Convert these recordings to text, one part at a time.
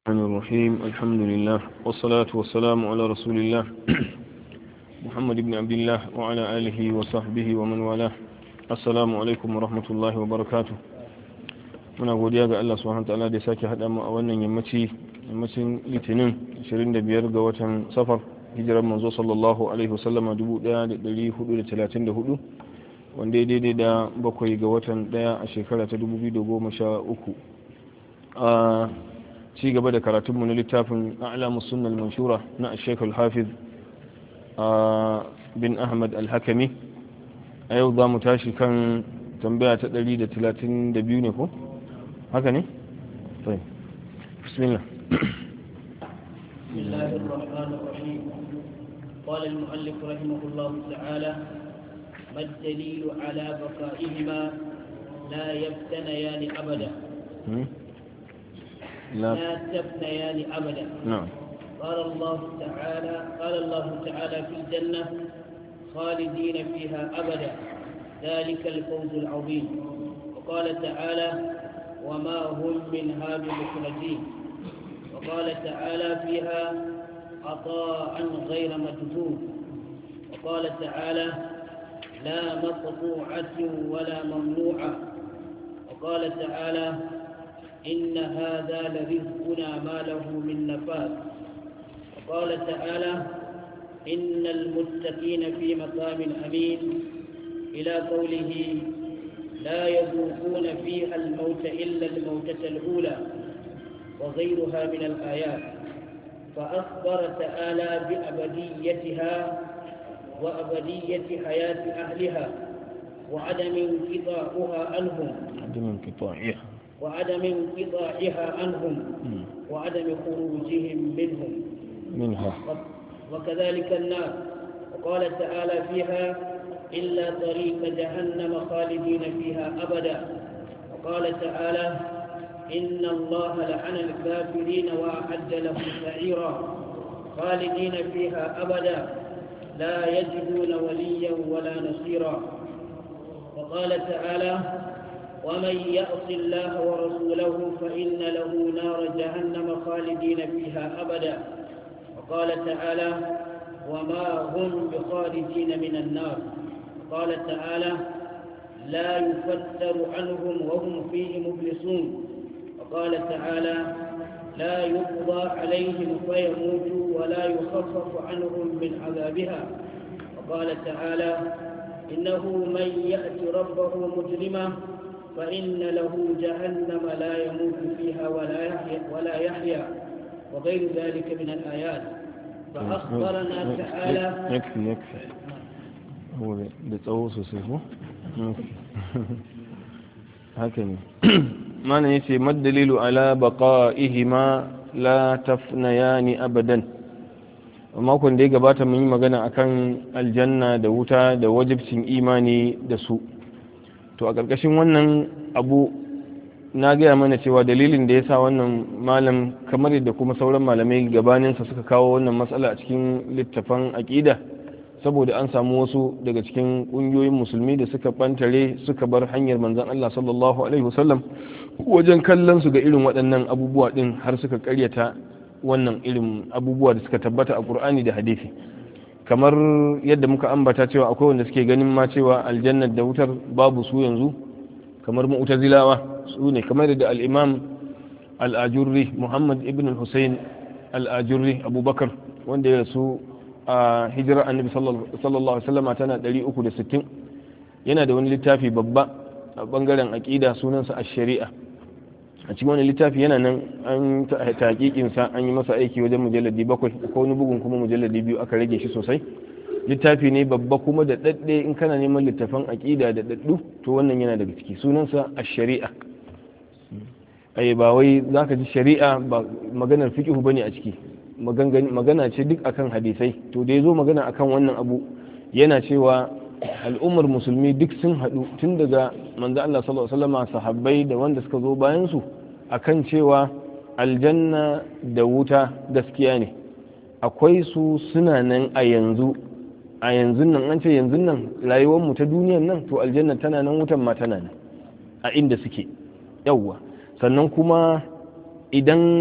الرحمن الرحيم الحمد لله والصلاة والسلام على رسول الله محمد بن عبد الله وعلى آله وصحبه ومن والاه السلام عليكم ورحمة الله وبركاته muna godiya ga Allah subhanahu wataala da ya sake haɗa mu a wannan yammacin litinin 25 ga watan safar hijirar manzo sallallahu alaihi wasallama 1434 wanda ya daidai da 7 ga watan 1 a shekara ta 2013 a ci gaba da karatunmu na littafin a'lamus sunnal manshura na Sheikh al-Hafiz bin Ahmad al-Hakami. A yau za mu tashi kan tambaya ta 132 ne ko haka ne? طيب بسم الله. بسم الله الرحمن الرحيم. قال المؤلف رحمه الله تعالى: ما الدليل على بقائهما لا يفتنيان أبدا لا تفنيان أبدا. نعم. قال الله تعالى في الجنة: خالدين فيها أبدا ذلك الفوز العظيم. وقال تعالى: وما هم منها بمخرجين. وقال تعالى فيها: عطاء غير مجذوب. وقال تعالى: لا مقطوعة ولا ممنوعة. وقال تعالى: إن هذا لرزقنا ما له من نفاذ. وقال تعالى: إن المتقين في مقام أمين، إلى قوله: لا يذوقون فيها الموت إلا الموتة الأولى، وغيرها من الآيات. فأخبر تعالى بأبديتها وأبدية حياة أهلها وعدم انقطاعها عنهم وعدم خروجهم منها وكذلك النار. وقال تعالى فيها: إلا طريق جهنم خالدين فيها أبدا. وقال تعالى: إن الله لعن الكافرين وأعد لهم سعيرا خالدين فيها أبدا لا يجدون وليا ولا نصيرا. وقال تعالى: ومن يعص الله ورسوله فإن له نار جهنم خالدين فيها أبدا. وقال تعالى: وما هم بخارجين من النار. قال تعالى: لا يفتر عنهم وهم فيه مبلسون. وقال تعالى: لا يقضى عليهم فيموتوا ولا يخفف عنهم من عذابها. وقال تعالى: إنه من يأت ربه مجرما فإن له جهنم لا يموت فيها ولا يحيا وغير ذلك من الآيات. فأخبرنا تعالى. يكفي هو بتصوص وصفه هكذا معنى يسي ما الدليل على بقائهما لا تفنيان أبدا. makon da ya gabata mun yi magana akan aljanna da wuta da wajibcin imani da su. To a ƙarƙashin wannan abu na gaya mana cewa dalilin da ya sa wannan malam kamar yadda kuma sauran malamai gabaninsa suka kawo wannan matsala a cikin littafan aƙida, saboda an samu wasu daga cikin ƙungiyoyin musulmi da suka ɓantare suka bar hanyar manzon Allah sallallahu alaihi wasallam wajen kallon su ga irin waɗannan abubuwa ɗin, har suka ƙaryata wannan irin abubuwa da suka tabbata a Qur'ani da hadisi. Kamar yadda muka ambata cewa akwai wanda suke ganin ma cewa aljannar da wutar babu su yanzu, kamar mu'tazilawa su ne, kamar da al-imam al-ajurri Muhammad ibn al-Husayn al-ajurri Abubakar, wanda ya rasu a hijirar annabi sallallahu alaihi wasallam tana 360, yana da wani littafi babba a bangaren aqida sunansa ash-shari'a. A cikin wani littafi yana nan an taƙiƙin sa, an yi masa aiki wajen mujalladi 7, ko wani bugun kuma mujalladi 2 aka rage shi sosai. Littafi ne babba kuma da dadde, in kana neman littafan aqida da daddu to wannan yana daga ciki, sunansa ash-shari'a. Ai ba wai zaka ji shari'a ba maganar fiqh bane a ciki, magana ce duk akan hadisai. To da yazo magana akan wannan abu yana cewa al'ummar musulmi duk sun haɗu tun daga manzo Allah sallallahu alaihi wasallam, sahabbai da wanda suka zo bayan su, akan cewa aljanna da wuta gaskiya ne, akwai su, suna nan a yanzu nan. An ce yanzu nan rayuwar mu ta duniyar nan, to aljanna tana nan, wutan ma tana nan a inda suke. yawwa sannan kuma idan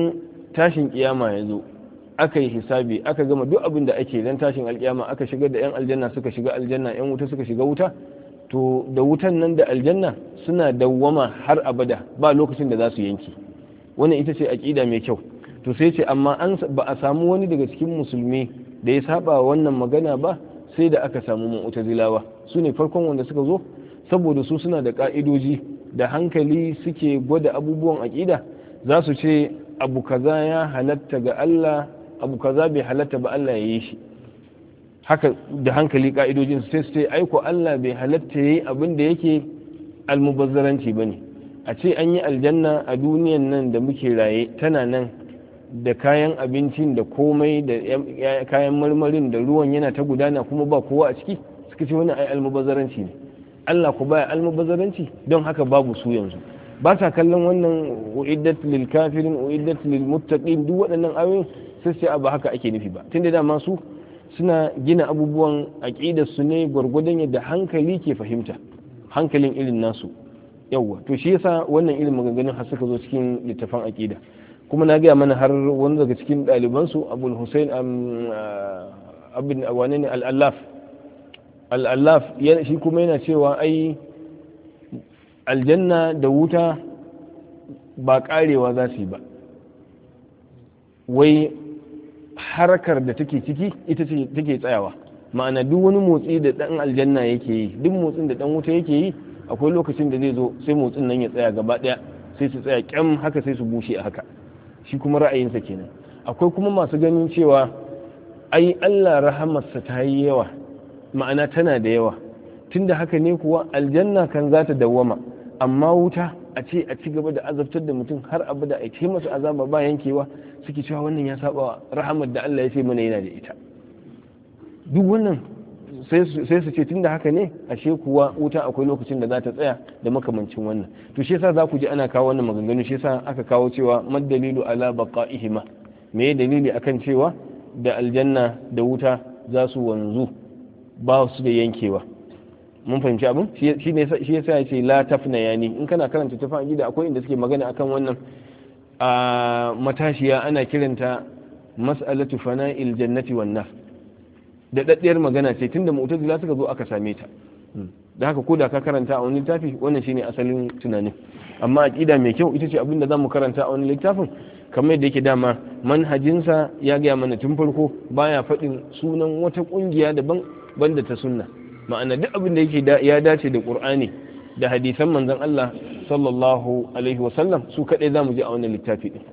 tashin kiyama ya zo aka yi hisabi aka gama duk abin da ake dan tashin alkiyama aka shigar da yan aljanna suka shiga aljanna yan wuta suka shiga wuta, to da wutan nan da aljanna suna dawwama har abada ba lokacin da za su yanki. Wannan ita ce aqida mai kyau. To sai ce amma ba a samu wani daga cikin musulmi da ya saba wannan magana ba sai da aka samu mu'tazilawa. Su ne farkon wanda suka zo, saboda su suna da ka'idoji da hankali suke gwada abubuwan aqida. Za su ce abu kaza ya halatta ga Allah, abu kaza bai halatta ba Allah ya yi shi. Haka da hankali ka'idojin sai su ce aiko Allah bai halatta yayi abin da yake almubazzaranci bane. A ce an yi aljanna a duniyan nan da muke raye tana nan da kayan abincin da komai da kayan marmarin da ruwan yana ta gudana kuma ba kowa a ciki, suka ce wani ai almubazzaranci ne. Allah ku baya almubazzaranci, don haka babu su yanzu. Ba sa kallon wannan uiddat lil kafirin uiddat lil muttaqin, duk waɗannan ayoyin sai sai ba haka ake nufi ba. Tunda dama su suna gina abubuwan aqidar su ne gwargwadon yadda hankali ke fahimta, hankalin irin nasu. Yawwa, to shi yasa wannan irin maganganun har suka zo cikin littafin aqida. Kuma na gaya mana har wani daga cikin ɗalibansu Abul Hussein abin wane ne al-Allaf shi kuma yana cewa ai aljanna da wuta ba karewa za su yi ba, wai harkar da take ciki ita ce take tsayawa. Ma'ana duk wani motsi da ɗan aljanna yake yi, duk motsin da ɗan wuta yake yi, akwai lokacin da zai zo sai motsin nan ya tsaya gaba ɗaya, sai su tsaya kyam haka sai su bushe a haka. Shi kuma ra'ayinsa kenan. Akwai kuma masu ganin cewa ai Allah rahamarsa ta yi yawa, ma'ana tana da yawa, tunda haka ne kuwa aljanna kan za ta dawwama, amma wuta a ce a ci gaba da azabtar da mutum har abada a ce masa azaba ba yankewa, suke cewa wannan ya saba rahamar da Allah ya ce mana yana da ita. Duk wannan sai su ce tunda haka ne ashe kuwa wuta akwai lokacin da za ta tsaya da makamancin wannan. To shi yasa za ku ji ana kawo wannan maganganu, shi yasa aka kawo cewa maddalilu ala baqa'ihima, me dalili akan cewa da aljanna da wuta za su wanzu ba su da yankewa. Mun fahimci abin? Shi yasa ya ce la tafna yani. In kana karanta tafan gida akwai inda suke magana akan wannan a matashiya ana kiranta mas'alatu fana'il jannati wan nar. Da daddiyar magana ce tunda mu'tazila suka zo aka same ta. Da haka ko da ka karanta a wani littafi wannan shine asalin tunanin. Amma aqida mai kyau ita ce abin da zamu karanta a wani littafin, kamar yadda yake dama manhajinsa ya gaya mana tun farko baya faɗin sunan wata ƙungiya daban banda ta sunna. Ma'ana duk abin da yake ya dace da Qur'ani da hadisan manzon Allah sallallahu alaihi wa sallam su kadai zamu ji a wannan littafi din.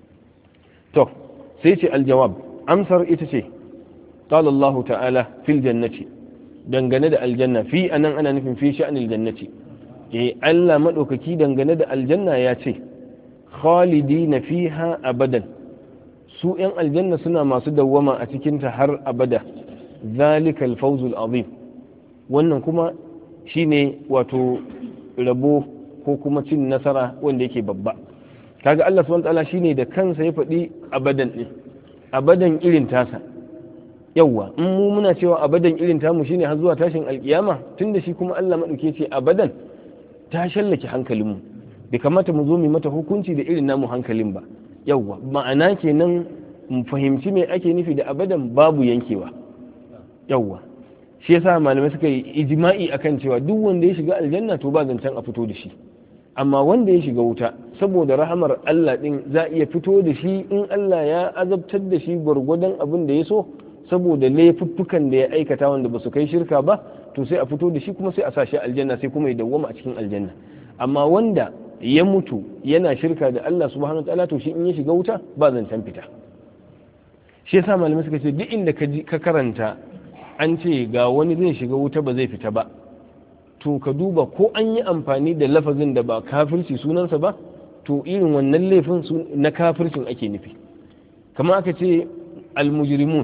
To sai ce aljawab, amsar ita ce qala Allah ta'ala fil jannati, dangane da aljanna, fi anan ana nufin fi sha'anil jannati. Allah madaukaki dangane da aljanna ya ce khalidina fiha abadan, su yan aljanna suna masu dawwama a cikin ta har abada. Zalikal fawzul azim, wannan kuma shine wato rabo ko kuma cin nasara wanda yake babba. Kaga Allah subhanahu wa ta'ala shine da kansa ya faɗi abadan din, abadan irin tasa. Yawwa, in mu muna cewa abadan irin tamu shine har zuwa tashin alkiyama, tunda shi kuma Allah madauke ce abadan, ta shallake hankalinmu. Bai kamata mu zo mu mata hukunci da irin namu hankalin ba. Yawwa, ma'ana kenan mu fahimci me ake nufi da abadan babu yankewa. Yawwa, shi yasa malamai suka yi ijma'i akan cewa duk wanda ya shiga aljanna to ba zancen a fito da shi. Amma wanda ya shiga wuta saboda rahamar Allah din za a iya fito da shi in Allah ya azabtar da shi gwargwadon abin da ya so, saboda laifuffukan da ya aikata wanda ba su kai shirka ba, to sai a fito da shi kuma sai a sa shi aljanna sai kuma ya dawwama a cikin aljanna. Amma wanda ya mutu yana shirka da Allah subhanahu wataala to shi in ya shiga wuta ba zancen fita. Shi yasa malamai suka ce duk inda ka karanta an ce ga wani zai shiga wuta ba zai fita ba, to ka duba ko an yi amfani da lafazin da ba kafirci sunansa ba, to irin wannan laifin na kafircin ake nufi. Kamar aka ce almujrimun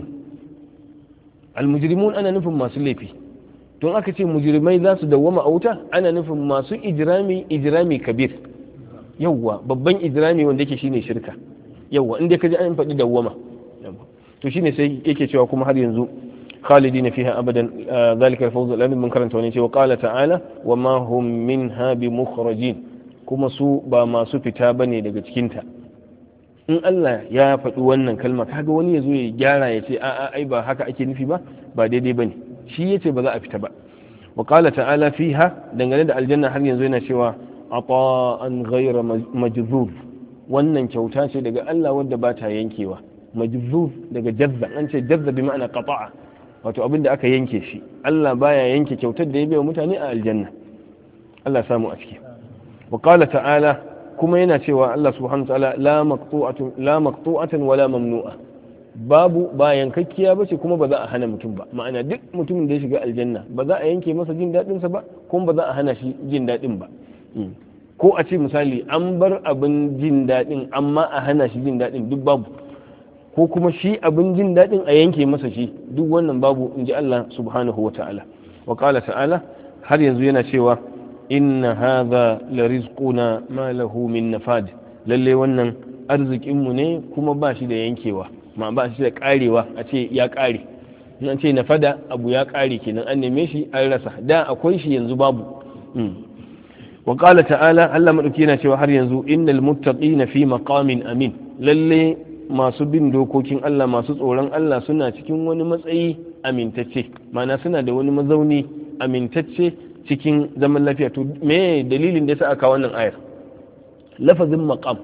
ana nufin masu laifi. Don aka ce mujrimai za su dawwama a wuta ana nufin masu ijrami kabir. Yawwa, babban ijrami wanda yake shine shirka. Yawwa, inda ka ji an faɗi dawwama, to shine sai yake cewa kuma har yanzu خالدين فيها أبدا ذلك الفوز الأبد من كرنت ونيتي. وقال تعالى وما هم منها بمخرجين, كما سوء ما سوء فتابني لقد كنت. in Allah ya faɗi wannan kalma kaga wani ya zo ya gyara ya ce a'a ai ba haka ake nufi ba daidai bane shi yace ba za a fita ba wa qala ta'ala fiha dangane da aljanna har yanzu yana cewa ata'an ghayra majzuz wannan kyauta ce daga Allah wadda ba ta yankewa majzuz daga jazza an ce jazza bi ma'ana qata'a wato abin da aka yanke shi Allah baya yanke kyautar da ya bai wa mutane a aljanna Allah samu a ciki wa qala ta'ala kuma yana cewa Allah subhanahu wa ta'ala la maqtu'atan wala mamnu'a babu ba yankakkiya bace kuma ba za a hana mutum ba ma'ana duk mutumin da ya shiga aljanna ba za a yanke masa jin dadin sa ba kuma ba za a hana shi jin dadin ba ko a ce misali an bar abin jin dadin amma a hana shi jin dadin duk babu ko kuma shi abin jin dadin a yanke masa shi duk wannan babu inji Allah subhanahu wa ta'ala wa qala ta'ala har yanzu yana cewa inna hadha la rizquna ma lahu min nafad lalle wannan arzikin mu ne kuma ba shi da yankewa ma ba shi da karewa a ce ya kare nan ce nafada abu ya kare kenan an neme shi an rasa da akwai shi yanzu babu wa qala ta'ala Allah madauki yana cewa har yanzu innal muttaqina fi maqamin amin lalle masu bin dokokin Allah masu tsoron Allah suna cikin wani matsayi amintacce ma'ana suna da wani mazauni amintacce cikin zaman lafiya to me dalilin da yasa aka wannan ayar lafazin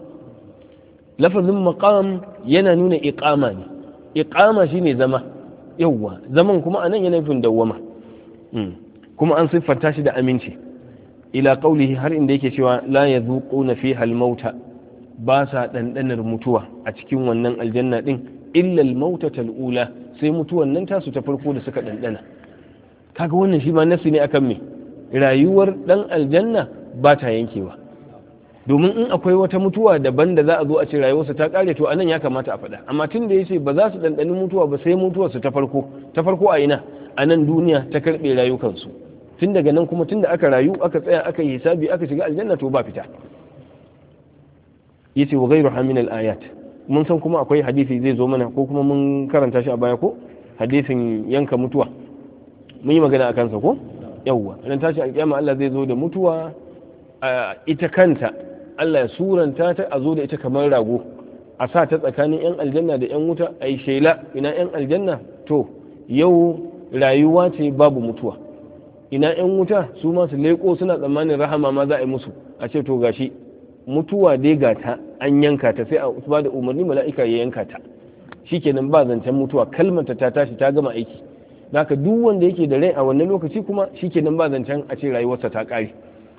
maqam yana nuna iqama ne iqama shine zama yawwa zaman kuma anan yana nufin dawwama kuma an siffanta shi da aminci ila qaulihi har inda yake cewa la yazuquna fiha al-mauta ba sa dandanar mutuwa a cikin wannan aljanna din illa al-mautata al-ula sai mutuwan nan tasu ta farko da suka dandana kaga wannan shi ma nasi ne akan me rayuwar dan aljanna ba ta yankewa domin in akwai wata mutuwa daban da za a zo a ce rayuwarsa ta kare to anan ya kamata a faɗa amma tun da yace ba za su dandani mutuwa ba sai mutuwarsu ta farko a ina a nan duniya ta karɓe rayukansu tun daga nan kuma tun da aka rayu aka tsaya aka yi hisabi aka shiga aljanna to ba fita yace wa ghayruha min al-ayat mun san kuma akwai hadisi zai zo mana ko kuma mun karanta shi a baya ko hadisin yanka mutuwa mun yi magana akan sa ko yawwa ran tashi alƙiyama Allah zai zo da mutuwa ita kanta Allah ya suranta ta a zo da ita kamar rago a sa ta tsakanin yan aljanna da yan wuta ai shela ina yan aljanna to yau rayuwa ce babu mutuwa ina yan wuta su ma su leko suna tsammanin rahama ma za a yi musu a ce to gashi mutuwa dai gata an yanka ta sai a ba da umarni mala'ika ya yanka ta shikenan ba zancen mutuwa kalmata ta tashi ta gama aiki haka duk wanda yake da rai a wannan lokaci kuma shikenan ba zancen a ce rayuwarsa ta kare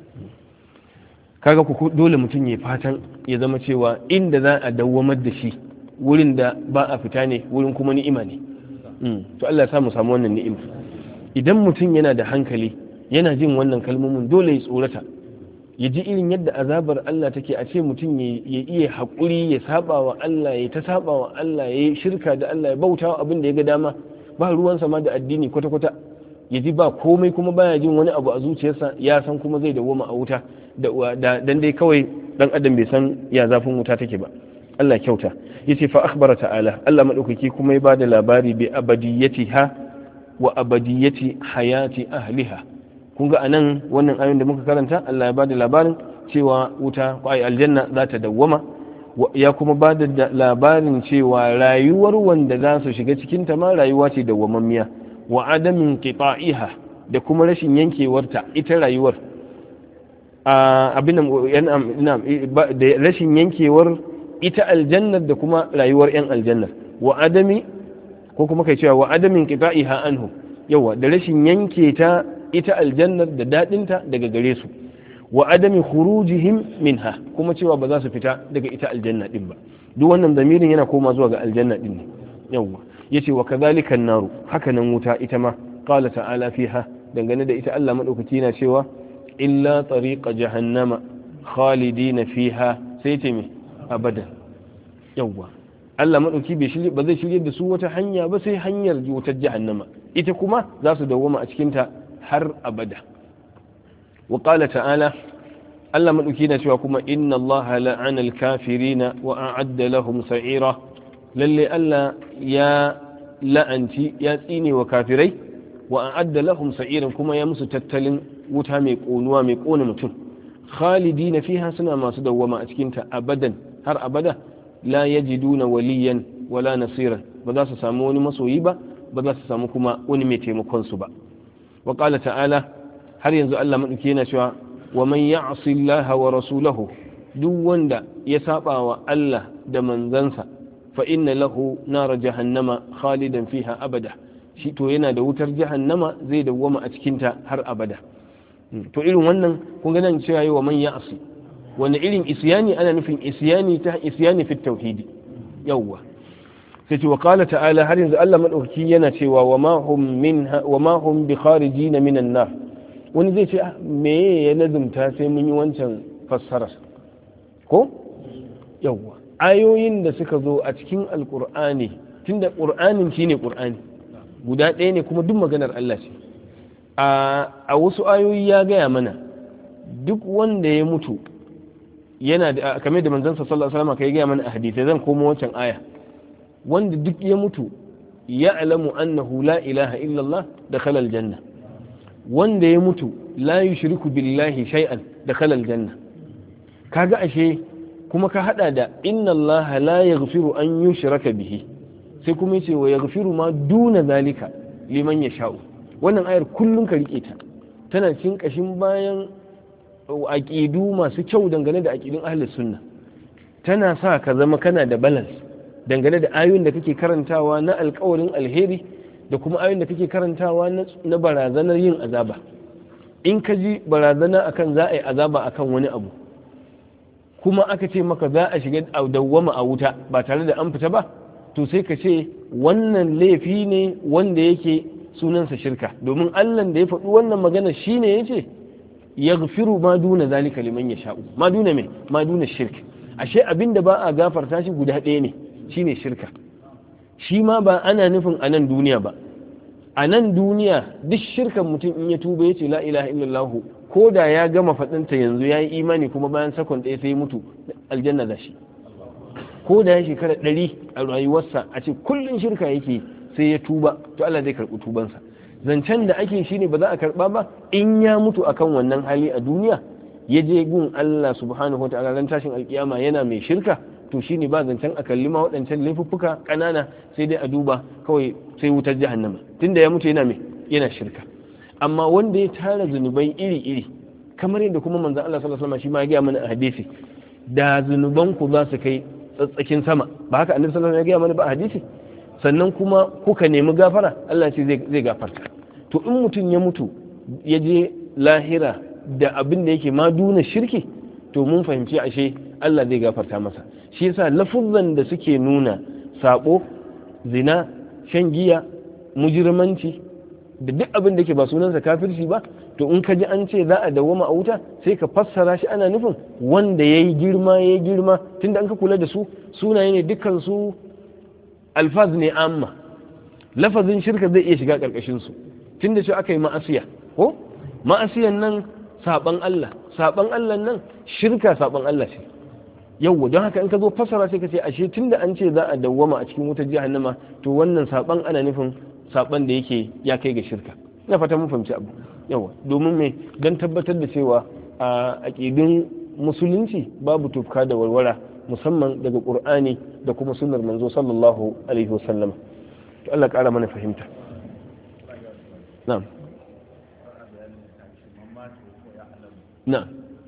kaga ku dole mutum ya fatan ya zama cewa inda za a dawwamar da shi wurin da ba a fita ne wurin kuma ni'ima ne to Allah ya samu wannan ni'ima idan mutum yana da hankali yana jin wannan kalmomin dole ya tsorata ya ji irin yadda azabar Allah take a ce mutum ya iya haƙuri ya saba wa Allah ya ta saba wa Allah ya yi shirka da Allah ya bauta wa abin da ya ga dama ba ruwansa ma da addini kwata-kwata ya ji ba komai kuma baya jin wani abu a zuciyarsa ya san kuma zai dawoma a wuta dan dai kawai dan adam bai san ya zafin wuta take ba Allah kyauta yace fa akhbara ta'ala Allah madaukaki kuma ya bada labari bi abadiyatiha wa abadiyati hayati ahliha kun ga anan wannan ayoyin da muka karanta Allah ya bada labarin cewa wuta ai aljanna za ta dawwama ya kuma bada labarin cewa rayuwar wanda za su shiga cikin ta ma rayuwa ce dawwamammiya wa adamin qita'iha da kuma rashin yankewarta ita rayuwar abin da rashin yankewar ita aljannar da kuma rayuwar yan aljannar wa adami ko kuma kai cewa wa adamin qita'iha anhu yawa da rashin yanke ta ita aljannar da dadinta daga gare su wa adami khurujihim minha kuma cewa ba za su fita daga ita aljanna din ba duk wannan zamirin yana koma zuwa ga aljanna din ne yawa yace wa kadhalika an-naru haka nan wuta ita ma qala ta'ala fiha dangane da ita Allah madaukaki yana cewa illa tariqa jahannama khalidina fiha sai ce me abadan yawa Allah madauki ba zai shirye da su wata hanya ba sai hanyar wutar jahannama ita kuma za su dawwama a cikin ta har abada wa qala ta'ala Allah madauki yana cewa kuma inna Allah la'ana al-kafirina wa a'adda lahum sa'ira lalle Allah ya la'anci ya tsine wa kafirai wa a'adda lahum sa'iran kuma ya musu tattalin wuta mai konuwa mai kona mutum khalidina fiha suna masu dawwama a cikin ta abadan har abada la yajiduna waliyan wala nasiran, ba za su samu wani masoyi ba, ba za su samu kuma wani mai taimakon su ba. wa qala ta'ala, har yanzu Allah madauki yana cewa wa man ya'si Allah wa rasulahu, duk wanda ya saba wa Allah da manzansa, fa inna lahu nar jahannama khalidan fiha abada, shi to yana da wutar jahannama zai dawwama a cikin ta har abada. to irin wannan kun ga nan cewa yi wa man ya'si, wani irin isyani ana nufin isyani fi tauhidi. yawwa sai ce wa qala ta'ala, har yanzu Allah madaukaki yana cewa wa ma hum bi kharijin minan nar. wani zai ce me ya lazumta sai mun yi wancan fassarar ko? yawwa ayoyin da suka zo a cikin alqur'ani, tunda qur'anin shine qur'ani guda ɗaya ne kuma duk maganar Allah ce. a wasu ayoyi ya gaya mana duk wanda ya mutu yana da, kamar da manzon sallallahu alaihi wasallam kai gaya mana a hadisi, zan komo wancan aya, wanda duk ya mutu ya alamu annahu la ilaha illallah dakhala aljanna, wanda ya mutu la yushriku billahi shay'an dakhala aljanna. kaga ashe kuma ka hada da inna allaha la yaghfiru an yushraka bihi, sai kuma yace wa yaghfiru ma duna zalika liman yasha'u. wannan ayar kullum ka rike ta, tana cikin kashin bayan aqidu masu kyau dangane da aqidun ahlus sunna. tana sa ka zama kana da balance dangane da ayoyin da kake karantawa na alƙawarin alheri da kuma ayoyin da kake karantawa na barazanar yin azaba. in ka ji barazana akan za a yi azaba akan wani abu, kuma aka ce maka za a shiga dawwama a wuta ba tare da an fita ba, to sai ka ce wannan laifi ne wanda yake sunansa shirka, domin Allah da ya faɗi wannan magana shine yace yaghfiru ma duna zalika liman yasha'u, ma duna me, ma duna shirk. ashe abinda ba a gafarta shi guda ɗaya ne, shine shirka. shi ma ba ana nufin a nan duniya ba, a nan duniya duk shirkan mutum in ya tuba yace la ilaha illallah, ko da ya gama faɗinta yanzu ya yi imani kuma bayan sakon ɗaya sai mutu, aljanna da shi. ko da ya shekara 100 a rayuwarsa a ce kullum shirka yake sai ya tuba, to Allah zai karɓi tubansa. zancen da ake shine ba za a karɓa ba in ya mutu akan wannan hali a duniya, ya je gun Allah subhanahu wataala ran tashin alkiyama yana mai shirka, to shine ba zancen a kalli ma waɗancan laifuffuka ƙanana, sai dai a duba kawai sai wutar jahannama, tunda ya mutu yana shirka. amma wanda ya tara zunubai iri-iri, kamar yadda kuma manzon Allah sallallahu alaihi wasallam shi ma ya gaya mana a hadisi, da zunuban ku za su kai tsatsakin sama, ba haka annabi sallallahu alaihi wasallam ya gaya mana ba a hadisi, sannan kuma kuka nemi gafara, Allah ce zai gafarta. to in mutum ya mutu ya je lahira da abin da yake ma duna shirki, to mun fahimci ashe Allah zai gafarta masa. shi yasa lafuzzan da suke nuna sabo, zina, shan giya, mujirmanci da duk abin da ke ba sunansa kafirci ba, to in ka ji an ce za a dawwama a wuta, sai ka fassara shi ana nufin wanda ya yi girma, tunda an ka kula da su sunaye ne dukkan su alfaz ne amma, lafazin shirka zai iya shiga karkashin su, tunda shi aka yi ma'asiya ko ma'asiyan nan saban Allah nan shirka saban Allah ce. yawwa don haka in ka zo fassara sai ka ce ashe tunda an ce za a dawwama a cikin wutar jahannama, to wannan saban ana nufin saban da yake ya kai ga shirka. ina fata mun fahimci abu. yawa domin me, dan tabbatar da cewa a aqidun musulunci babu tufka da warwara, musamman daga qur'ani da kuma sunnar manzo sallallahu alaihi wasallam. to Allah ƙara mana fahimta. na'am na'am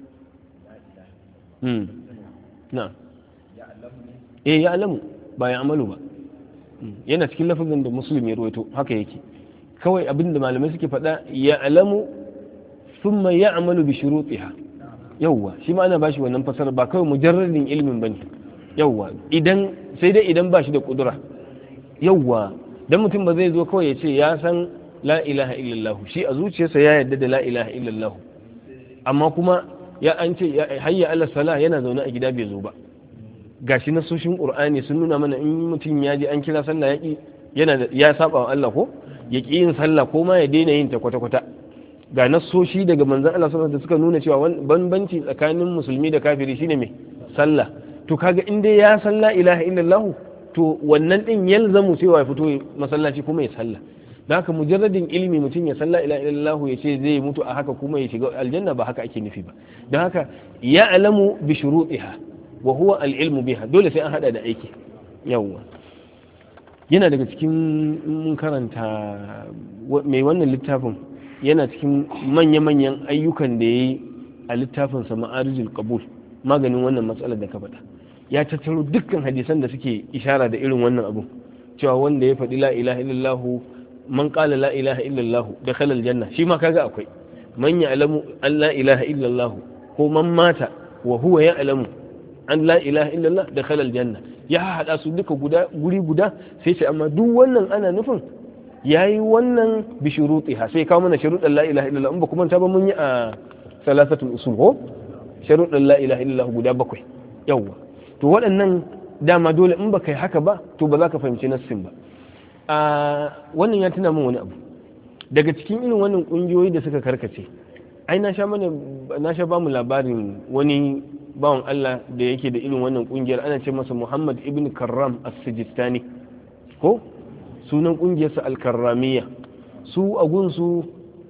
na'am ya alamu ba ya amalu ba, yana cikin lafazin da muslim ya ruwaito haka yake. kawai abinda malamai suke faɗa ya alamu thumma ya amalu bi shurutiha. yawwa shi ma ana bashi wannan fasara, ba kawai mujarradin ilimin bane. yawwa sai dai idan bashi da kudura. yawwa dan mutum ba zai zo kawai ya ce ya san la ilaha illallah, shi a zuciyarsa ya yarda da la ilaha illallah, amma kuma ya an ce hayya ala salah yana zaune a gida bai zo ba. gashi nasoshin qur'ani sun nuna mana in mutum ya je an kira sallah ya saba wa Allah ko ya ki yin sallah ko ma ya daina yin ta kwata-kwata. ga nasoshi daga manzon Allah sallallahu alaihi wasallam da suka nuna cewa bambanci tsakanin musulmi da kafiri shine me, sallah. to kaga in dai ya san la ilaha illallah, to wannan din yalzamu cewa ya fito masallaci kuma ya sallah. da haka mujarradin ilimi mutum ya san la ilaha illallah ya ce zai mutu a haka kuma ya shiga aljanna, ba haka ake nufi ba. don haka ya alamu bi shurutiha, wa huwa al-ilmu biha, dole sai an hada da aiki. yawwa yana daga cikin mun karanta mai wannan littafin yana cikin manya-manyan ayyukan da yayi a littafin sa Ma'arijul Qabul, maganin wannan matsalar da ka faɗa. Ya tattaro dukkan hadisan da suke ishara da irin wannan abu, cewa wanda ya faɗi la ilaha illallah, man qala la ilaha illallah dakhala aljanna, shi ma kaga akwai man ya'lamu an la ilaha illallah, ko man mata wa huwa ya'lamu an la ilaha illallah dakhala aljanna. Ya hada su duka guri guda, sai ce amma duk wannan ana nufin yayi wannan bi shurutiha, sai kawo mana sharuɗan la ilaha illallah. In ba kuma ta ba mun yi a salasatul usul ko sharuɗan la ilaha illallah guda 7. yawwa to waɗannan dama dole in baka yi haka ba to ba za ka fahimci nassin ba. Wannan ya tuna min wani abu daga cikin irin wannan ƙungiyoyi da suka karkace. Ai na sha ba mu labarin wani bawan Allah da yake da irin wannan ƙungiyar, ana ce masa Muhammad ibn Karram as-Sijistani, ko sunan ƙungiyarsa al-Karramiyya. Su a gunsu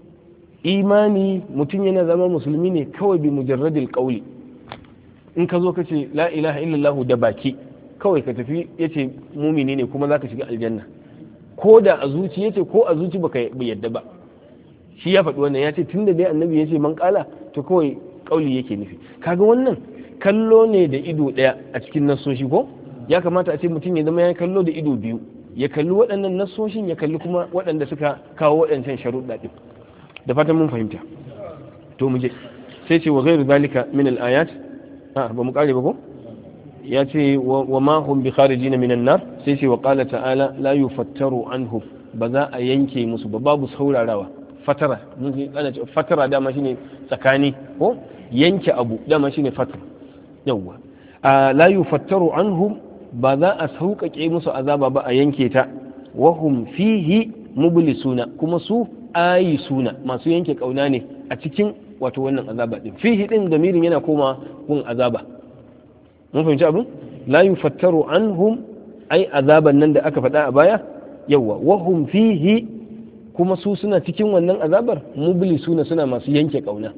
imani mutum yana zama musulmi ne kawai bi mujarradil qawli. In ka zo ka ce la ilaha illallah da baki kawai ka tafi, yace mumini ne kuma zaka shiga aljanna, ko da a zuci yace ko a zuci baka yadda ba. Shi ya faɗi wannan, ya ce tunda dai annabi yace man kala to kawai kauli yake nufi. Kaga wannan kallo ne da ido ɗaya a cikin nassoshi, ko ya kamata a ce mutum ya zama ya kallo da ido biyu, ya kalli waɗannan nassoshin, ya kalli kuma waɗanda suka kawo waɗancan sharuɗa ɗin. Da fatan mun fahimta. To mu je sai ce wa ghairu zalika min al-ayat. Ba mu kare ba ko? Ya ce wa ma hum bi kharijina minan nar, sai ce wa qala ta'ala la yufattaru anhum, ba za a yanke musu ba, babu saurarawa. Fatara, mun ji ana ce fatara dama shine tsakani, ko yanke abu dama shine fatara. Yawwa la yufattaru anhum, ba za a sauƙaƙe musu azaba ba a yanke ta. Wa hum fihi mublisuna, kuma su ayisuna masu yanke kauna ne a cikin wato wannan azaba din. Fihi din damirin yana koma kun azaba. Mun fahimci abin? La yufattaru anhum, ai azaban nan da aka faɗa a baya. Yawwa wa hum fihi, kuma su suna cikin wannan azabar mublisuna, suna masu yanke kauna.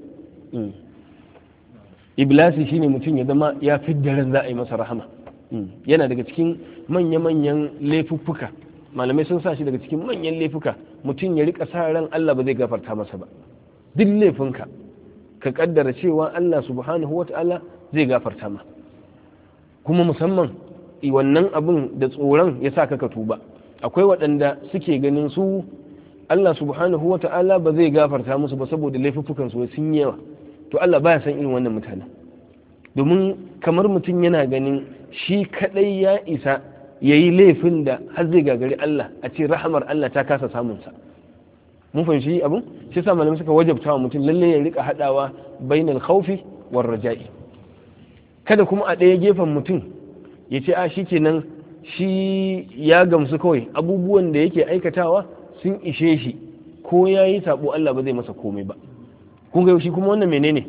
Iblasi shine mutum ya zama ya fidda ran za a yi masa rahama. Yana daga cikin manya-manyan laifuffuka, malamai sun sa shi daga cikin manyan laifuka, mutum ya rika sa ran Allah ba zai gafarta masa ba. Duk laifinka ka kaddara cewa Allah subhanahu wata'ala zai gafarta ma, kuma musamman wannan abin da tsoron ya sa ka tuba. Akwai waɗanda suke ganin su Allah subhanahu wata'ala ba zai gafarta musu ba saboda laifuffukan su sun yawa. To Allah baya san irin wannan mutanen, domin kamar mutum yana ganin shi kadai ya isa yayi laifin da har zai gagari Allah, a ce rahamar Allah ta kasa samun sa. Mun fahimci abin? Shi yasa malamai suka wajabta wa mutum lalle ya rika hadawa bainal khawfi war raja'i. Kada kuma a ɗaya gefen mutum ya ce a shikenan shi ya gamsu kawai abubuwan da yake aikatawa sun ishe shi, ko yayi sabo Allah ba zai masa komai ba. Kun ga shi kuma wannan menene?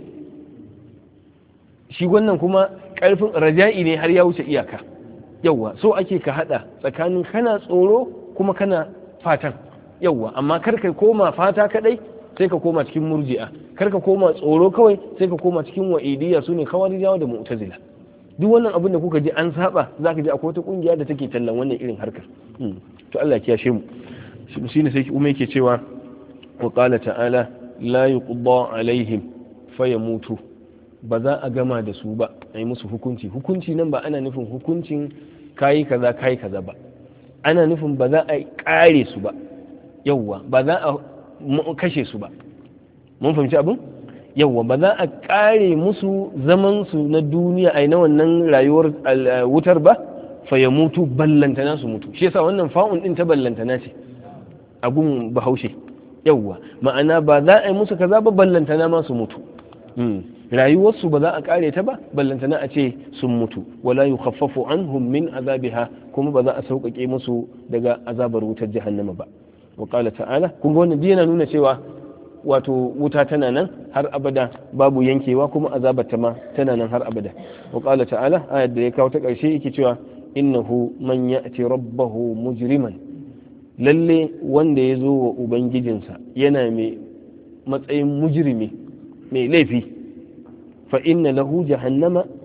Shi wannan kuma karfin raja'i ne har ya wuce iyaka. Yawwa so ake ka hada tsakanin kana tsoro kuma kana fatan. Yawwa amma kar ka koma fata kadai sai ka koma cikin murji'a, kar ka koma tsoro kawai sai ka koma cikin wa'idiyya, sune khawarijawa da mu'tazila. Duk wannan abin da kuka ji an saba, zaka ji akwai wata kungiya da take tallan wannan irin harkar. To Allah ya kiyashe mu. Shine sai umma yake cewa wa qala ta'ala la yuqda alaihim fayamutu, ba za a gama da su ba a yi musu hukunci nan ba ana nufin hukuncin kayi kaza ba, ana nufin ba za a kare su ba. Yawwa ba za a kashe su ba. Mun fahimci abin? Yawwa ba za a kare musu zaman su na duniya ai na wannan rayuwar wutar ba, fayamutu ballantana su mutu. Shi yasa wannan fa'un din ta ballantana ce a gun Bahaushe. Yawwa ma'ana ba za a yi musu kaza ba ballantana ma su mutu. Rayuwarsu ba za a kare ta ba ballantana a ce sun mutu. Wala yukhaffafu anhum min azabiha, kuma ba za a sauƙaƙe musu daga azabar wutar jahannama ba. Wa qala ta'ala, kun ga wannan yana nuna cewa wato wuta tana nan har abada babu yankewa, kuma azabar ta ma tana nan har abada. Wa qala ta'ala, ayat da ya kawo ta ƙarshe yake cewa innahu man ya'ti rabbahu mujriman, lalle wanda ya zo wa ubangijinsa yana mai matsayin mujrimi mai laifi, fa inna lahu jahannama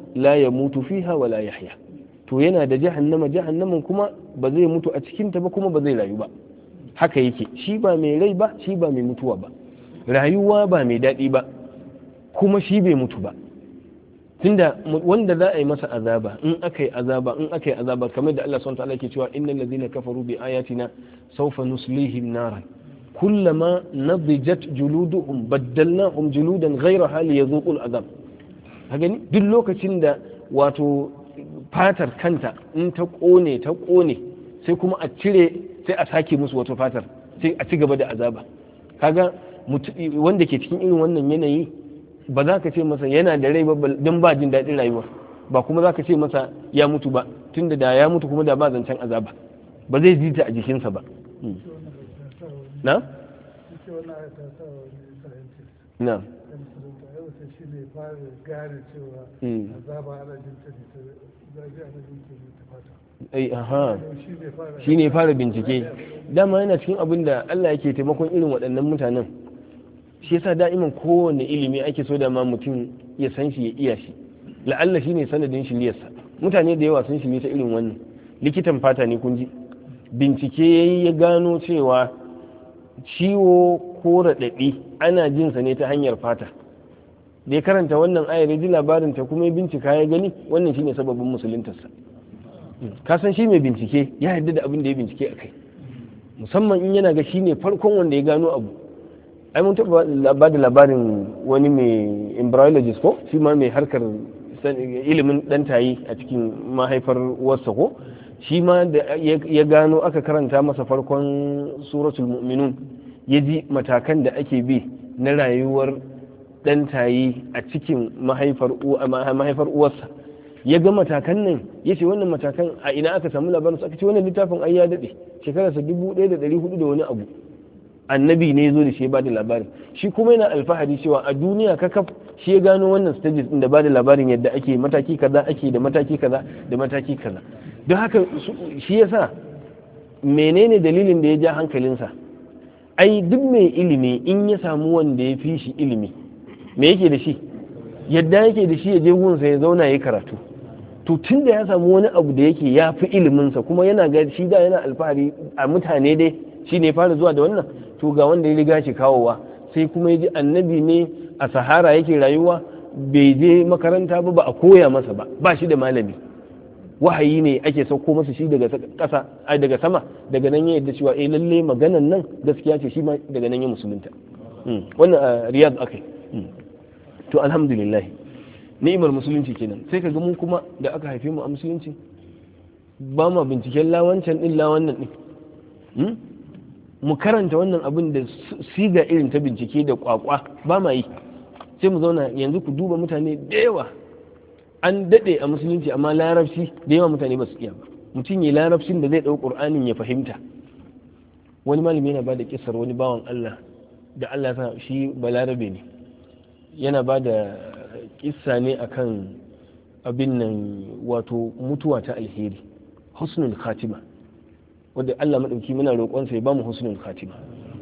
la yamutu fiha wa la yahya, to yana da jahannamin kuma ba zai mutu a cikin ta ba kuma ba zai rayu ba. Haka yake, shi ba mai rai ba, shi ba mai mutuwa ba, rayuwa ba mai daɗi ba, kuma shi bai mutu ba. Tunda wanda za a yi masa azaba in aka yi azaba kamar da Allah subhanahu wa ta'ala ke cewa innal ladhina kafaru bi ayatina sawfa nuslihim naran kullama nadijat juluduhum baddalnahum juludan ghayraha liyadhuqul azab. Gani duk lokacin da wato fatar kanta in ta kone sai kuma a cire sai a sake musu wato fatar sai a ci gaba da azaba. Kaga wanda ke cikin irin wannan yanayi ba za ka ce masa yana da rai ba don ba jin daɗin rayuwa, ba kuma za ka ce masa ya mutu ba, tunda da ya mutu kuma da ba zancen azaba, ba zai ji ta a jikinsa ba. Na? Na. Shi ne fara bincike. Dama yana cikin abin da Allah yake taimakon irin waɗannan mutanen. Shi yasa da'iman kowane ilimi ake so da ma mutum ya san shi ya iya shi. La'alla shi ne sanadin shiryarsa. Mutane da yawa sun shirye ta irin wannan. Likitan fata ne kun ji. Bincike yayi ya gano cewa ciwo ko raɗaɗi ana jinsa ne ta hanyar fata. Da ya karanta wannan ayar ya ji labarin ta kuma ya bincika ya gani, wannan shine sababin musuluntarsa. Ka san shi mai bincike ya yarda da abin da ya bincike a kai, musamman in yana ga shi ne farkon wanda ya gano abu. Ai mun taɓa ba da labarin wani mai embryologist ko shi ma mai harkar ilimin ɗan tayi a cikin mahaifar uwarsa ko shi ma da ya gano aka karanta masa farkon suratul mu'minun ya ji matakan da ake bi na rayuwar ɗan tayi a cikin mahaifar uwarsa, ya ga matakan nan ya ce wannan matakan a ina aka samu labarin su, aka ce wannan littafin ai ya daɗe shekararsa 1400 da wani abu, annabi ne ya zo da shi ya bada labarin. Shi kuma yana alfahari cewa a duniya kakaf shi ya gano wannan stages din da bada labarin yadda ake mataki kaza ake da mataki kaza da mataki kaza. Don haka shi yasa menene dalilin da ya ja hankalinsa, ai duk mai ilimi in ya samu wanda ya fi shi ilimi me yake da shi, yadda yake da shi ya je gunsa ya zauna ya karatu. To tun da ya samu wani abu da yake ya fi iliminsa kuma yana ga shi da yana alfahari a mutane dai shi ne fara zuwa da wannan, to ga wanda ya riga shi kawowa sai kuma ya ji annabi ne a sahara yake rayuwa, bai je makaranta ba a koya masa ba shi da malami, wahayi ne ake sauko masa shi daga ƙasa daga sama, daga nan ya yadda cewa lalle maganan nan gaskiya ce, shi ma daga nan ya musulunta. Wannan a Riyadh akai. To alhamdulillah ni'imar musulunci kenan. Sai ka ga mu kuma da aka haife mu a musulunci ba ma binciken lawancan din lawannan din, mu karanta wannan abin da siga irin ta bincike da kwakwa ba ma yi. Sai mu zauna yanzu ku duba mutane da yawa an daɗe a musulunci amma larabci da yawa mutane ba su iya ba. Mutum ya larabcin da zai ɗau ƙur'anin ya fahimta. Wani malami yana ba da kisar wani bawan Allah da Allah sa shi balarabe ne, yana ba da kissa ne akan abin nan wato mutuwa ta alheri, husnul khatima, wanda Allah madauki muna roƙonsa ya ba mu husnul khatima.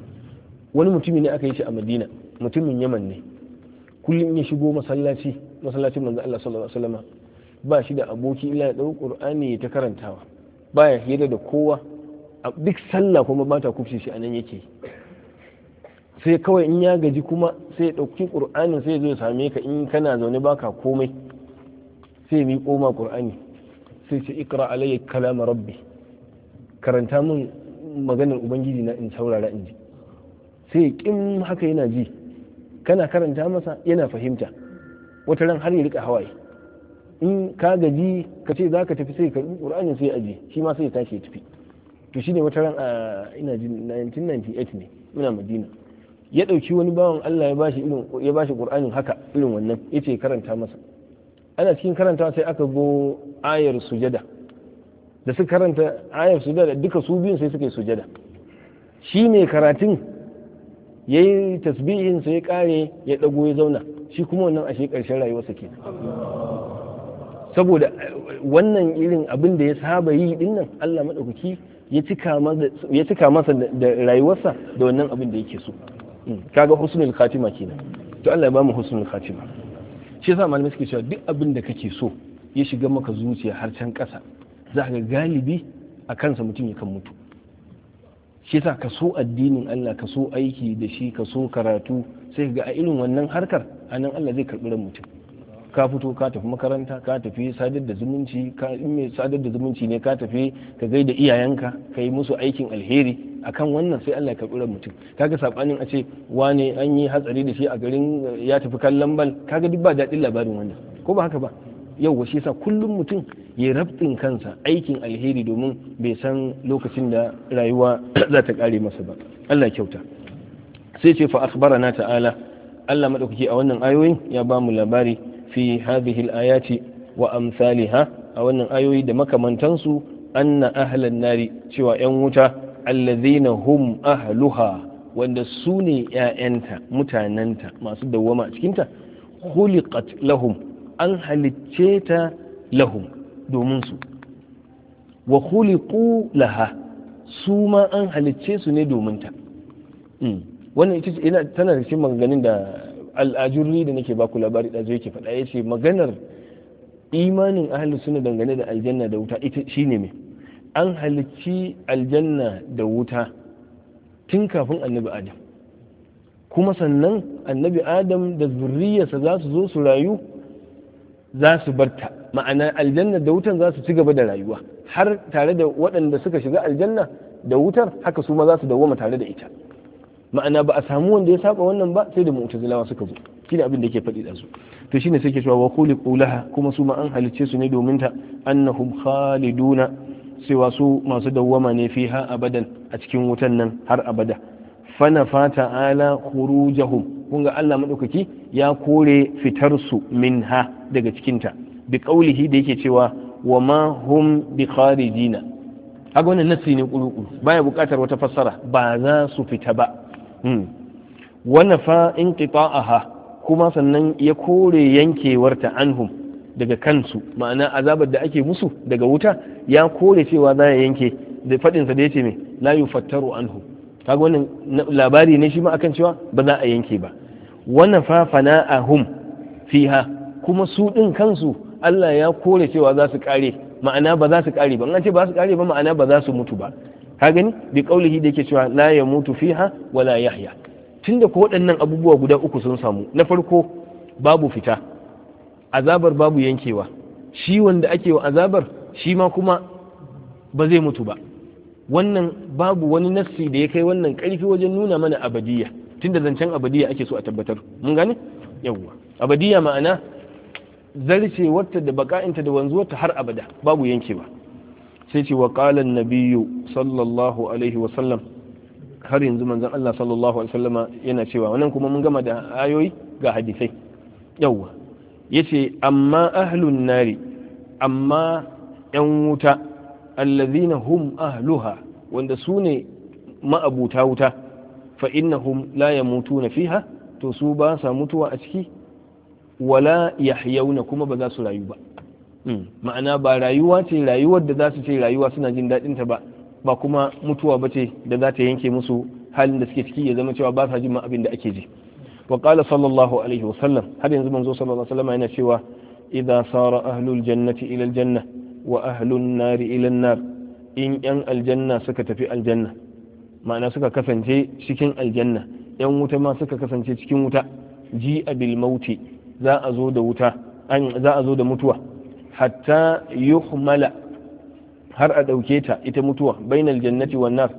Wani mutumi ne aka yi shi a Madina, mutumin Yaman ne, kullum ya shigo masallacin manzo Allah sallallahu alaihi wasallam ba shi da aboki illa ya dau Qur'ani ya ta karantawa, baya hira da kowa, a duk sallah kuma ba ta kufce shi anan yake. Sai kawai in ya gaji kuma sai ya ɗauki ƙur'anin sai ya zo ya same ka in kana zaune baka komai, sai mi koma ƙur'ani sai ce ikra alayya kalama rabbi, karanta min maganar ubangiji na in saurara in ji. Sai kin haka yana ji, kana karanta masa yana fahimta, wata ran har ya rika hawaye. In ka gaji ka ce za ka tafi sai ka ƙur'anin sai aje, shi ma sai ya tashi ya tafi. To shine wata ran a ina jin 1998 ne muna Madina, ya ɗauki wani bawan Allah ya bashi ƙur'anin haka irin wannan ya ce karanta masa. Ana cikin karanta sai aka go ayar sujada, da suka karanta ayar sujada duka su biyun sai suka yi sujada. Shi ne karatun ya yi tasbihin sai ya ƙare ya ɗago ya zauna, shi kuma wannan ashe ƙarshen rayuwarsa ke. Saboda wannan irin abin da ya saba yi dinnan Allah maɗaukaki ya cika masa da rayuwarsa da wannan abin da yake so. Kaga husnul khatima kenan. To Allah ya ba mu husnul khatima. shi yasa malamai suke cewa duk abin da kake so ya shiga maka zuciya har can ƙasa za ka ga galibi a kansa mutum ya kan mutu. shi yasa ka so addinin Allah, ka so aiki da shi, ka so karatu, sai ga a irin wannan harkar anan Allah zai karɓi ran mutum. ka fito ka tafi makaranta, ka tafi sadar da zumunci, in mai sadar da zumunci ne ka tafi ka gaida iyayenka, ka yi musu aikin alheri, akan wannan sai Allah ya karɓi ran mutum. kaga sabanin a ce wane an yi hatsari da shi a garin ya tafi kallon bal, kaga duk ba daɗin labarin wannan, ko ba haka ba? yau shi yasa kullum mutum ya rabtin kansa aikin alheri, domin bai san lokacin da rayuwa za ta kare masa ba. Allah kyauta. sai ce fa akhbarana ta'ala, Allah madaukaki a wannan ayoyin ya ba mu labari fi hadhihi al-ayati wa amsalha, a wannan ayoyi da makamantansu, anna ahlan nari, cewa yan wuta, alladhina hum ahluha, wanda su ne ƴaƴanta, mutananta masu dawwama a cikinta, khuliqat lahum, an halicce ta lahum domin su, wa khuliqu laha, su ma an halicce su ne domin ta. wannan ita tana da cikin maganganun da al'ajurri da nake baku labari da yake faɗa, ya ce maganar imanin ahli sunna dangane da aljanna da wuta ita shine me, an halicci aljanna da wuta tun kafin annabi adam, kuma sannan annabi adam da zurriyarsa za su zo su rayu, za su barta, ma'ana aljanna da wutan za su ci gaba da rayuwa har tare da waɗanda suka shiga aljanna da wutar, haka su ma za su dawwama tare da ita. ma'ana ba a samu wanda ya saba wannan ba sai da mu'tazilawa suka zo, shine abin da yake faɗi da su. to shine sai ke cewa wa khuliqu laha, kuma su ma an halicce su ne domin ta, annahum khaliduna, cewa su masu dawwama ne fiha abadan, a cikin wutan nan har abada. fanafa ta'ala khurujahum, kun ga Allah madaukaki ya kore fitar su minha, daga cikinta, bi qaulihi da yake cewa wa ma hum bi kharijina. haka wannan nassi ne kuru, baya buƙatar wata fassara, ba za su fita ba. wa nafa inqita'aha, kuma sannan ya kore yankewarta anhum, daga kansu, ma'ana azabar da ake musu daga wuta ya kore cewa za ya yanke, da faɗinsa da yace me la yufattaru anhu, kaga wannan labari ne shi ma akan cewa ba za a yanke ba. wannan fa fana'ahum fiha, kuma su din kansu Allah ya kore cewa za su kare, ma'ana ba za su kare ba. an ce ba su kare ba, ma'ana ba za su mutu ba. ka gani bi qaulihi da yake cewa la yamutu fiha wala yahya. tunda ko waɗannan abubuwa guda uku sun samu, na farko babu fita, azabar babu yankewa, shi wanda ake wa azabar shi ma kuma ba zai mutu ba. wannan babu wani nassi da ya kai wannan karfi wajen nuna mana abadiyya, tunda zancen abadiyya ake so a tabbatar. mun gane yawwa, abadiyya ma'ana zarcewarta da baka'inta da wanzuwarta har abada, babu yankewa. sai ce wa qala an-nabiyyu sallallahu alaihi wa sallam, har yanzu manzon Allah sallallahu alaihi wa sallama yana cewa, wannan kuma mun gama da ayoyi ga hadisai. yawwa yace amma ahlun nari, amma yan wuta, allazina hum ahluha, wanda su ne ma'abuta wuta, fa innahum la yamutuna fiha, to su ba sa mutuwa a ciki, wala yahyauna, kuma ba za su rayu ba. ma'ana ba rayuwa ce rayuwar da za su ce rayuwa suna jin daɗin ta ba, ba kuma mutuwa ba ce da za ta yanke musu halin da suke ciki, ya zama cewa ba sa jin ma abin da ake ji. wa qala sallallahu alaihi wa sallam, har yanzu manzo sallallahu alaihi wa sallam yana cewa idza sara ahlul jannati ila aljanna wa ahlun nari ila nar, in yan aljanna suka tafi aljanna, ma'ana suka kasance cikin aljanna, yan wuta ma suka kasance cikin wuta, ji bil mauti, za a zo da wuta, za a zo da mutuwa, hatta yuhmala, har a ɗauke ta ita mutuwa, bainal jannati wan nar,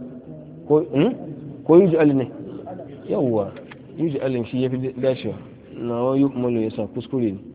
ko yuj'al ne, yawwa yuj'al shi yafi dacewa, nawa yuhmalu yasa kuskure ne,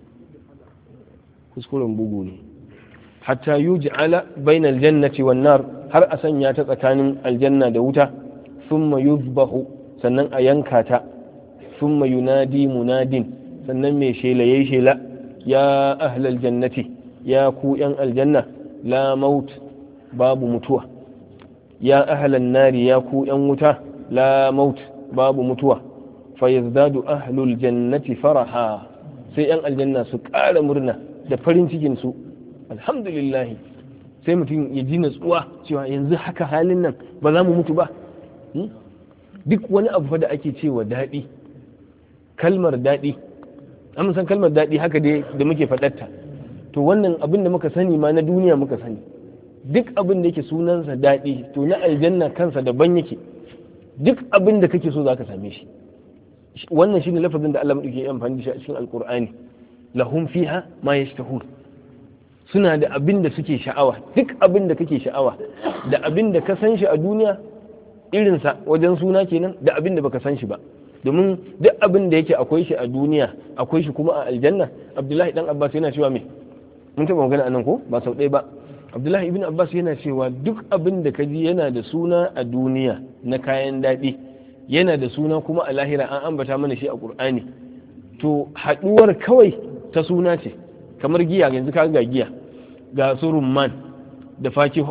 kuskuren bugu ne. hatta yuj'ala bainal jannati wan nar, har a sanya ta tsakanin aljanna da wuta, thumma yuzbahu, sannan a yanka ta, thumma yunadi munadin, sannan mai shela yayi shela, ya ahlal jannati, ya ku yan aljanna, la maut, babu mutuwa, ya ahlan nari, ya ku yan wuta, la maut, babu mutuwa, fa yazdadu ahlul jannati faraha, sai yan aljanna su ƙara murna da farin cikin su, alhamdulillah, sai mutum ya ji natsuwa cewa yanzu haka halin nan ba za mu mutu ba. duk wani abu fa da ake cewa daɗi, kalmar daɗi an san kalmar daɗi haka dai da muke faɗarta. To wannan abin da muka sani ma na duniya muka sani, duk abin da yake sunansa daɗi to na aljanna kansa daban yake, duk abin da kake so za ka same shi. Wannan shine lafazin da Allah madauki ya amfani da shi a cikin alkur'ani, lahum fiha ma yashtahun, suna da abin da suke sha'awa, duk abin da kake sha'awa da abin da ka san shi a duniya irinsa wajen suna kenan, da abin da baka san shi ba. Domin duk abin da yake akwai shi a duniya akwai shi kuma a aljanna. Abdullahi dan Abbas yana cewa me, mun taɓa magana anan ko ba sau ɗaya ba. Abdullahi ibn Abbas yana cewa duk abin da kaji yana da suna a duniya na kayan daɗi yana da suna kuma a lahira an ambata mana shi a Qur'ani, to haɗuwar kawai ta suna ce. Kamar giya, yanzu ka ga giya, ga su rumman da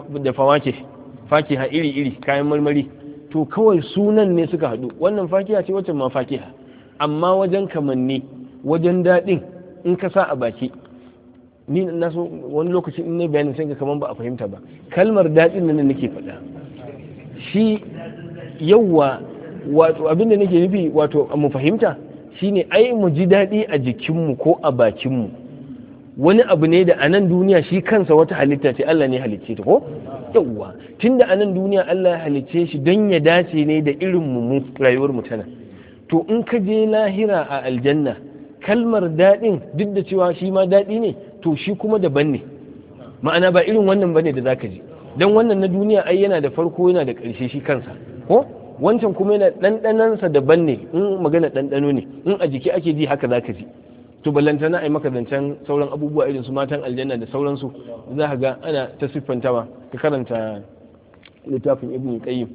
fakiha iri-iri, kayan marmari, to kawai sunan ne suka haɗu. Wannan fakiha ce, wacce ma fakiha, amma wajen kamanni, wajen daɗin in ka sa a baki, ni na so wani lokaci in ne bayanin sai ka kaman ba a fahimta ba. Kalmar daɗin nan nake faɗa, shi yawwa, wato abin da nake nufi, wato mu fahimta shine ai mu ji daɗi a jikinmu ko a bakinmu wani abu ne da a nan duniya shi kansa wata halitta ce, Allah ne halicce ta ko yawwa. Tunda a nan duniya Allah ya halicce shi don ya dace ne da irin mu rayuwar mu tana, to in ka je lahira a aljanna kalmar daɗin duk da cewa shi ma daɗi ne, to shi kuma daban ne, ma'ana ba irin wannan bane da zaka ji. Dan wannan na duniya ai yana da farko yana da ƙarshe shi kansa ko, wancan kuma yana ɗanɗanansa daban ne, in magana ɗanɗano ne, in a jiki ake ji haka zaka ji. To ballantana ai maka zancen sauran abubuwa irin su matan aljanna da sauransu, za ka ga ana ta siffantawa. Ka karanta littafin Ibn Qayyim,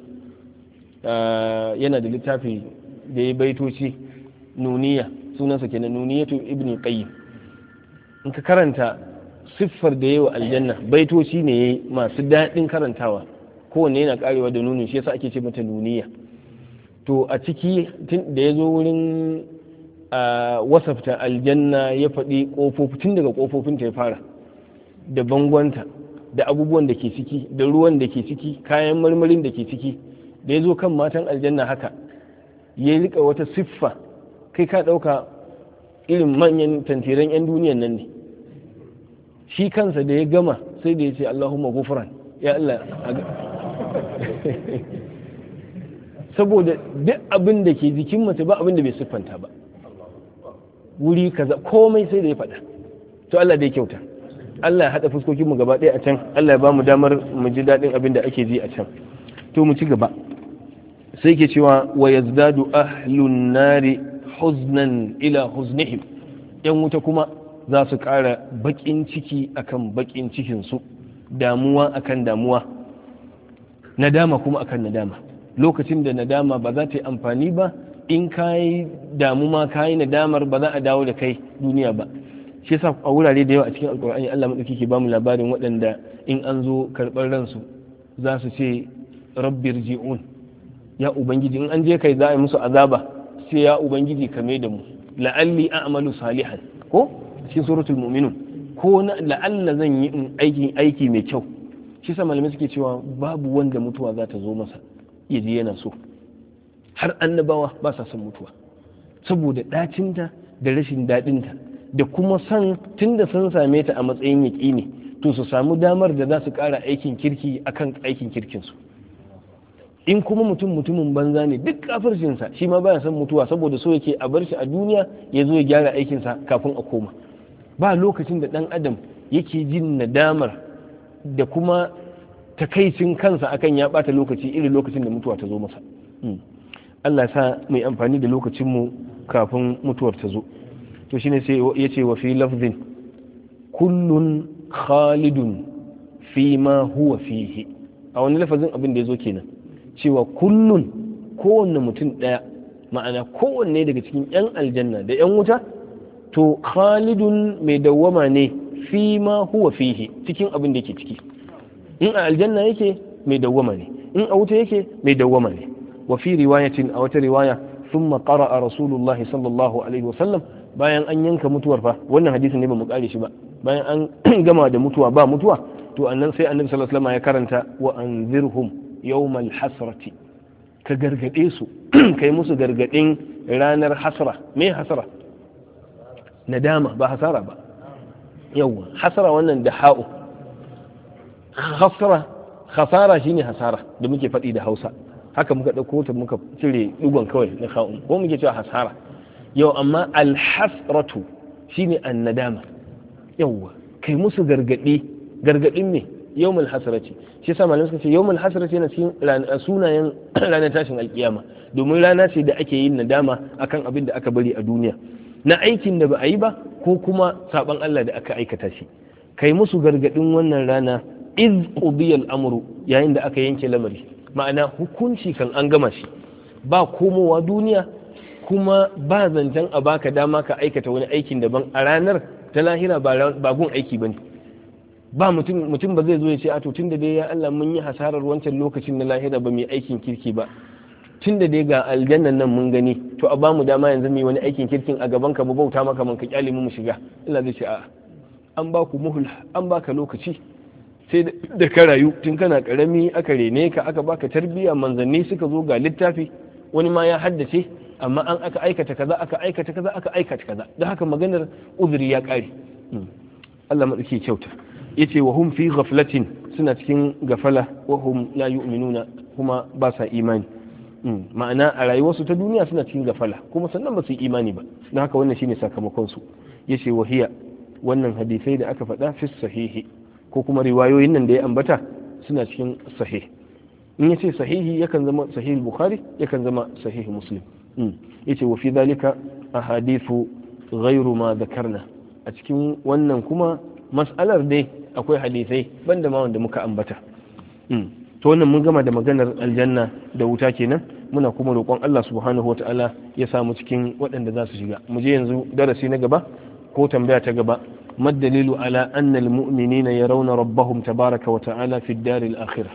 yana da littafi da ya baitoci nuniya, sunansa kenan Nuniyatu Ibn Qayyim. In ka karanta siffar da yawa aljanna, baitoci ne yayi masu daɗin karantawa, kowanne yana karewa da nunin, shi yasa ake ce mata nuniya. To a ciki da ya zo wurin wasafta aljanna ya faɗi ƙofofi, tun daga ƙofofinta ya fara, da bangonta, da abubuwan da ke ciki, da ruwan da ke ciki, kayan marmarin da ke ciki. Da ya zo kan matan aljanna haka ya rika wata siffa, kai ka ɗauka irin manyan tantiran 'yan duniyan nan ne. Shi kansa da ya gama sai da ya ce Allahumma gufran, ya Allah. Saboda duk abin da ke jikin mace ba abin da bai siffanta ba, wuri kaza komai sai da ya faɗa. To Allah dai kyauta, Allah ya haɗa fuskokinmu gaba ɗaya a can, Allah ya ba mu damar mu ji daɗin abin da ake ji a can. To mu ci gaba, sai ke cewa wa yazdadu ahlun nari huznan ila huznihim, yan wuta kuma za su ƙara baƙin ciki akan baƙin cikinsu, damuwa akan damuwa, nadama kuma akan nadama. Lokacin da nadama ba za ta yi amfani ba, in ka yi damu ma ka yi nadamar ba za a dawo da kai duniya ba. Shi yasa a wurare da yawa a cikin alkur'ani Allah madauki ke bamu labarin waɗanda in an zo karɓar ransu za su ce rabbir ji'un, ya ubangiji, in an je kai za a yi musu azaba sai ya ubangiji kame da mu, la'alli a'malu salihan ko cikin suratul mu'minun, ko la'alla zan yi aiki mai kyau. Shi yasa malamai suke cewa babu wanda mutuwa za ta zo masa ya ji yana so, har annabawa ba sa son mutuwa saboda ɗacinta da rashin daɗinta, da kuma san tunda sun same ta a matsayin yaƙini, to su samu damar da za su ƙara aikin kirki akan aikin kirkinsu. In kuma mutumin banza ne duk kafircinsa, shi ma baya son mutuwa saboda so yake a bar shi a duniya ya zo ya gyara aikinsa kafin a koma. Ba lokacin da ɗan adam yake jin nadamar da kuma takaicin kansa akan ya ɓata lokaci irin lokacin da mutuwa ta zo masa. Allah ya sa mai amfani da lokacinmu kafin mutuwar ta zo. To shine sai ya ce wa fi lafzin kullun khalidun fi ma huwa fihi, a wani lafazin abin da ya zo kenan cewa kullun, kowanne mutum ɗaya, ma'ana kowanne daga cikin 'yan aljanna da 'yan wuta, to khalidun mai dawwama ne fi ma huwa fihi, cikin abin da yake ciki. In a aljanna yake mai dawwama ne, in a wuta yake mai dawwama ne. Wa fi riwayatin, a wata riwaya, thumma qara'a rasulullahi sallallahu alaihi wasallam, bayan an yanka mutuwar fa, wannan hadisin ne ba mu kare shi ba, bayan an gama da mutuwa ba mutuwa, to annan sai annabi sallallahu alaihi wasallam ya karanta wa anzirhum yawmal hasrati, ka gargade su kai musu gargadin ranar hasra. Me hasra? nadama ba hasara ba. Yawwa hasara wannan da ha'u, khasara shine hasara da muke faɗi da Hausa, haka muka ɗauko ta muka cire ɗigon kawai na ha'un ko muke cewa hasara. Yau amma alhasratu shine annadama. Yawwa kai musu gargaɗin ne yawmul hasrati, shi yasa malamai suka ce yawmul hasrati yana cikin sunayen ranar tashin alkiyama, domin rana ce da ake yin nadama akan abin da aka bari a duniya na aikin da ba a yi ba ko kuma saban Allah da aka aikata shi. Kai musu gargadin wannan rana iz qudiya al-amru, yayin da aka yanke lamari, ma'ana hukunci kan an gama shi, ba komowa duniya kuma ba zancen a baka dama ka aikata wani aikin daban a ranar ta lahira, ba gun aiki bane. Ba mutum ba zai zo ya ce a to tunda dai ya Allah mun yi hasarar wancan lokacin na lahira ba mu yi aikin kirki ba, tunda dai ga aljannan nan mun gani to a bamu dama yanzu mu yi wani aikin kirkin a gaban ka mu bauta maka man ka kyale mu shiga. Allah zai ce a an ba ku muhul, an baka lokaci, sai da ka rayu tun kana karami aka rene ka aka baka tarbiyya, manzanni suka zo ga littafi, wani ma ya haddace amma an aka aikata kaza aka aikata kaza aka aikata kaza, don haka maganar uzuri ya kare. Allah madauki kyauta. Yace wa hum fi ghaflatin, suna cikin gafala, wa hum la yu'minuna, kuma ba sa imani. Ma'ana a rayuwarsu ta duniya suna cikin gafala kuma sannan ba su yi imani ba, don haka wannan shine sakamakon su. Yace wa hiya, wannan hadisai da aka faɗa fi sahihi, ko kuma riwayoyin nan da ya ambata suna cikin sahih. In yace sahihi yakan zama sahih bukhari, yakan zama sahih muslim. Yace wa fi dhalika ahadithu ghayru ma dhakarna, a cikin wannan kuma mas'alar dai akwai hadisai banda ma wanda muka ambata. To wannan mun gama da maganar aljanna da wuta kenan, muna kuma roƙon Allah subhanahu wata'ala ya samu cikin waɗanda za su shiga. Mu je yanzu darasi na gaba ko tambaya ta gaba. mad dalilu ala anna almu'minina yarawna rabbahum tabaraka wa ta'ala fi ad-dar al-akhirah.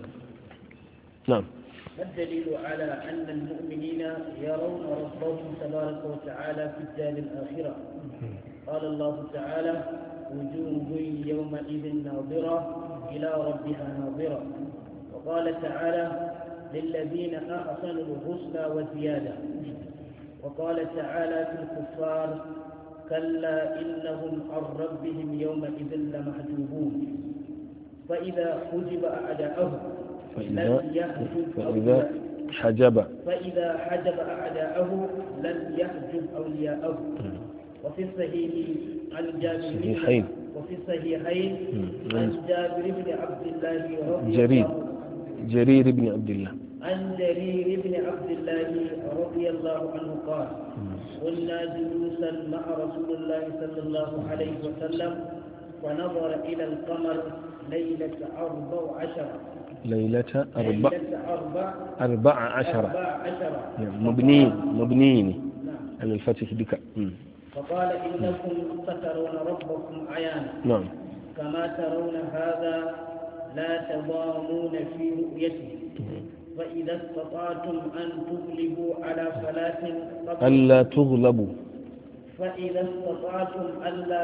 Na'am. mad dalilu ala anna almu'minina yarawna rabbahum tabaraka wa ta'ala fi ad-dar al-akhirah. قال الله تعالى وجوه يومئذ ناظرة إلى ربها ناظرة. وقال تعالى للذين أحسنوا الحسنى وزيادة. وقال تعالى في الكفار كلا إنهم عن ربهم يومئذ لمحجوبون. فإذا حجب أعداءه فإذا حجب أعداءه لم يحجب أولياءه. وفي الصحيح عن جابر وفي الصحيحين عن جابر بن عبد الله جرير بن عبد الله عن جرير بن عبد الله رضي الله عنه قال كنا جلوسا مع رسول الله صلى الله عليه وسلم فنظر إلى القمر ليلة 14 مبني على الفتح بك. فقال إنكم سترون ربكم عيانا. نعم. كما ترون هذا لا تضامون في رؤيته. فإذا استطعتم أن تغلبوا على صلاة ألا تغلبوا فإذا استطعتم ألا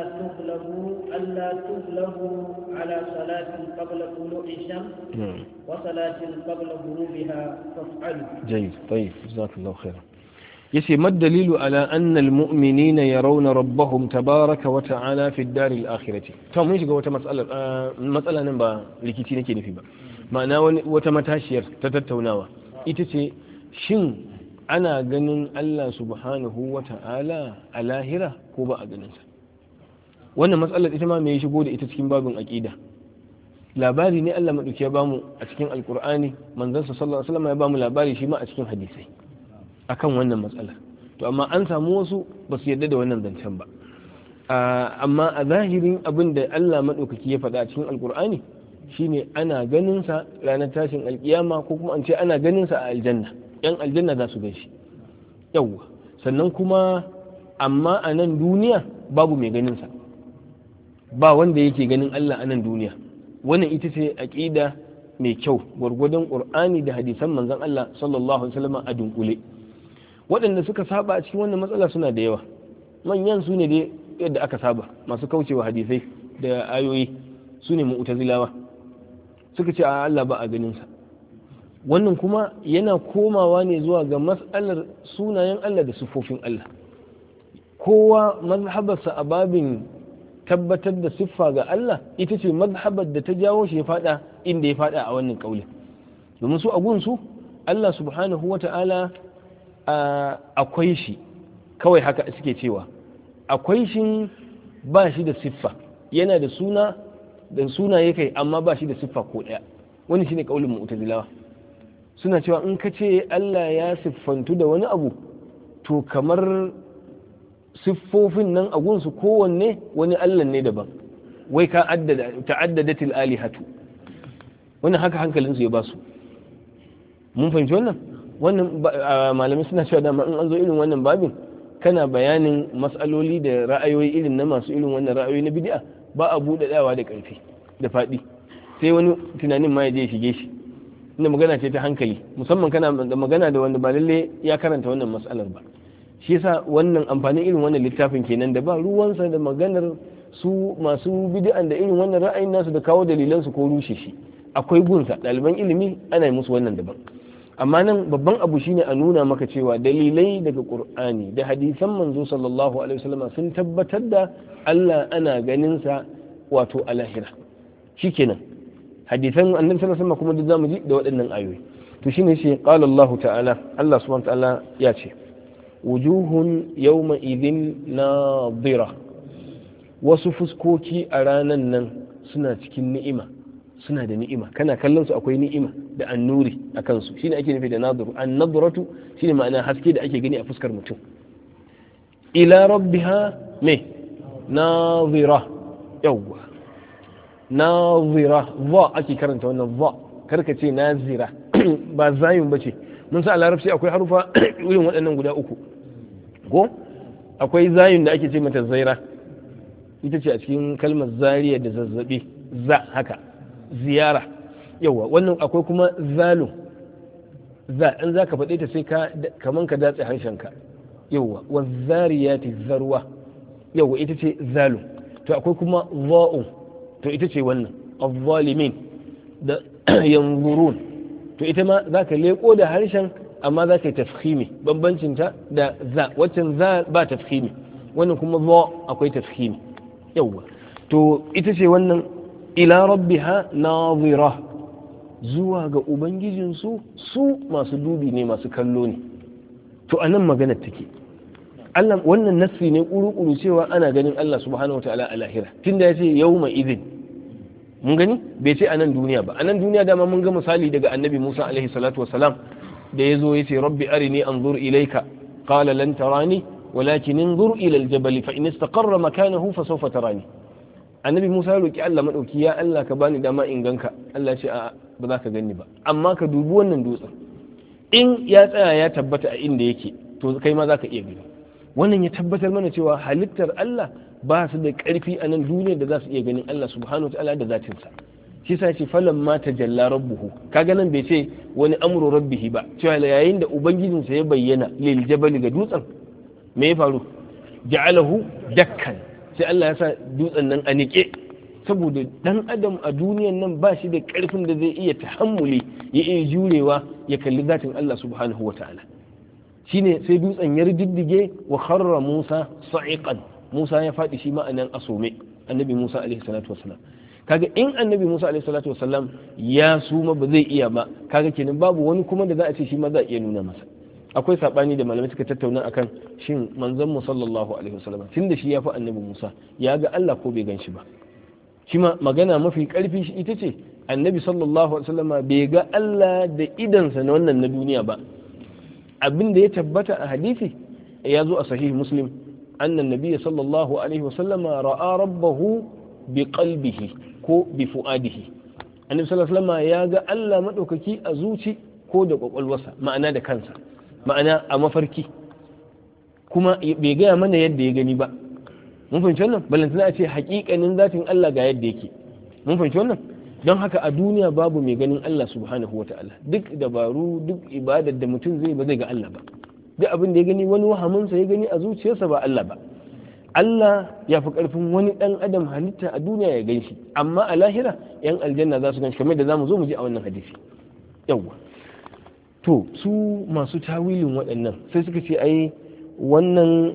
تغلبوا على صلاة قبل طلوع الشمس وصلاة قبل غروبها فافعلوا. جيد. طيب جزاك الله خيرا. yace mad dalilu ala anna almu'minina yarawna rabbahum tabaraka wa ta'ala fi ad-dar al-akhirati. To mun shiga wata matsala nan ba rikici nake nufi ba, ma'ana wata matashiyar ta tattaunawa ita ce shin ana ganin Allah subhanahu wa ta'ala a lahira ko ba a ganin sa. Wannan matsalar ita ma me ya shigo da ita cikin babin aqida. Labari ne Allah madauki ya bamu a cikin alqur'ani, manzon sa sallallahu alaihi wasallam ya bamu labari shi ma a cikin hadisai akan wannan matsala. To amma an samu wasu ba su yarda da wannan zancen ba, amma a zahirin abin da Allah maɗaukaki ya faɗa a cikin alkur'ani shine ana ganin sa ranar tashin alkiyama, ko kuma an ce ana ganin sa a aljanna, yan aljanna za su gan shi. Yawwa, sannan kuma amma a nan duniya babu mai ganin sa, ba wanda yake ganin Allah a nan duniya. Wannan ita ce aqida mai kyau gwargwadon qur'ani da hadisan manzon Allah sallallahu alaihi wasallam a dunkule. Waɗanda suka saba a cikin wannan matsala suna da yawa. Manyan su ne dai yadda aka saba, masu kaucewa hadisai da ayoyi su ne mu'tazilawa, suka ce a Allah ba a ganin sa. Wannan kuma yana komawa ne zuwa ga mas'alar sunayen Allah da sifofin Allah. kowa mazhabarsa a babin tabbatar da siffa ga Allah ita ce mazhabar da ta jawo shi ya fada inda ya fada a wannan kaulin. Domin su a gunsu Allah subhanahu wa ta'ala akwai shi, kawai haka suke cewa akwai shi, ba shi da siffa, yana da sunaye kai, amma ba shi da siffa ko ɗaya. Wani shine kaulin mu'tazilawa. Suna cewa in ka ce Allah ya siffantu da wani abu, to kamar siffofin nan a gunsu kowanne wani Allah ne daban, wai ka ta'addadatil alihatu. Wannan haka hankalinsu ya ba su. Mun fahimci wannan malamai suna cewa dama in an zo irin wannan babin kana bayanin matsaloli da ra'ayoyi irin na masu irin wannan ra'ayoyi na bid'a, ba a buɗe dawa da ƙarfi da faɗi, sai wani tunanin ma ya je shige shi. Inda magana ce ta hankali, musamman kana da magana da wanda ba lalle ya karanta wannan matsalar ba. Shi yasa wannan amfanin irin wannan littafin kenan, da ba ruwansa da maganar su masu bid'an da irin wannan ra'ayin nasu da kawo dalilansu ko rushe shi. Akwai gunsa ɗaliban ilimi ana yi musu wannan daban. Amma nan babban abu shine a nuna maka cewa dalilai daga Qur'ani da hadisan manzo sallallahu alaihi wasallam sun tabbatar da Allah ana ganin sa wato a lahira. Shikenan hadisan annabi sallallahu alaihi wasallam kuma duk zamu ji da waɗannan ayoyi. To shine shi qala Allah ta'ala, Allah subhanahu wa ta'ala ya ce wujuhun yawma idhin nadira, wasu fuskoki a ranan nan suna cikin ni'ima, suna da ni'ima, kana kallon su akwai ni'ima da annuri a kansu, shine ake nufi da nadru. An-nadratu shine ma'ana haske da ake gani a fuskar mutum. Ila rabbiha me nadira, yawwa nadira, va ake karanta wannan va, karka ce nazira ba zayun bace. Mun sa a larabci akwai harufa irin waɗannan guda uku ko akwai zayun da ake ce mata zaira, ita ce a cikin kalmar zariya da zazzabi, za haka ziyara, yawa wannan akwai kuma zalun, za in za ka faɗe ta sai kaman ka datse harshenka, yawa wa zariyati zarwa, yawa ita ce zalun. To akwai kuma za'un, to ita ce wannan az-zalimin da yanzurun, to ita ma za ka leƙo da harshen amma za ka yi tafhimi, bambancinta da za, waccan za ba tafhimi, wannan kuma za akwai tafhimi, yawa. To ita ce wannan ila rabbiha nazira, zuwa ga ubangijinsu su masu dubi ne, masu kallo ne. To anan maganar take, Allah wannan nassi ne kuru-kuru cewa ana ganin Allah subhanahu wataala a lahira, tunda ya ce yawma idhin. Mun gani bai ce a nan duniya ba. A nan duniya dama mun ga misali daga annabi Musa alaihi salatu wasalam da ya zo ya ce rabbi arini anzur ilaika qala lan tarani walakin anzur ila aljabal fa in istaqarra makanahu fa sawfa tarani. Annabi Musa ya roki Allah madauki, ya Allah ka bani dama in ganka. Allah ya ce a ba za ka gani ba, amma ka dubi wannan dutsen, in ya tsaya ya tabbata a inda yake to kai ma za ka iya gani. Wannan ya tabbatar mana cewa halittar Allah ba su da ƙarfi a nan duniya da za su iya ganin Allah subhanahu wa ta'ala da zatinsa. Shi sa ce falan ma tajalla rabbuhu, kaga nan bai ce wani amru rabbihi ba, cewa yayin da ubangijinsa ya bayyana lil jabali ga dutsen, me ya faru? Ja'alahu dakkan, sai Allah ya sa dutsen nan a nike, saboda dan adam a duniyan nan ba shi da ƙarfin da zai iya tahammuli, ya iya jurewa ya kalli zatin Allah subhanahu wa ta'ala. Shine sai dutsen ya riddige wa kharra Musa sa'iqan, Musa ya faɗi shi ma'anan asome, annabi Musa alaihi salatu wasalam. Kaga in annabi Musa alaihi salatu wasalam ya suma ba zai iya ba, kaga kenan babu wani kuma da za a ce shi ma za a iya nuna masa. Akwai sabani da malamai suka tattauna akan shin manzon mu sallallahu alaihi wasallam tunda shi ya fi annabi Musa ya ga Allah ko bai gan shi ba. Shi ma magana mafi karfi shi ita ce annabi sallallahu alaihi wasallam bai ga Allah da idansa na wannan na duniya ba. Abin da ya tabbata a hadisi ya zo a sahih Muslim أن النبي صلى الله عليه وسلم رأى ربه بقلبه كو بفؤاده. النبي صلى الله عليه وسلم ياغا ألا مدوككي أزوتي كو دا قلوسا معنى دا كانسا معنى أما فركي كما بيغا من يد يغني با. mun fahimci wannan balantana a ce hakikanin zatin Allah ga yadda yake. Mun fahimci wannan don haka a duniya babu mai ganin Allah subhanahu wataala, duk dabaru duk ibadar da mutum zai ba zai ga Allah ba. Duk abin da ya gani wani wahaminsa ya gani a zuciyarsa ba Allah ba. Allah ya fi ƙarfin wani ɗan adam halitta a duniya ya gan shi, amma a lahira yan aljanna za su gan shi, kamar da za mu zo mu ji a wannan hadisi. Yawwa. To su masu tawilin waɗannan sai suka ce ai wannan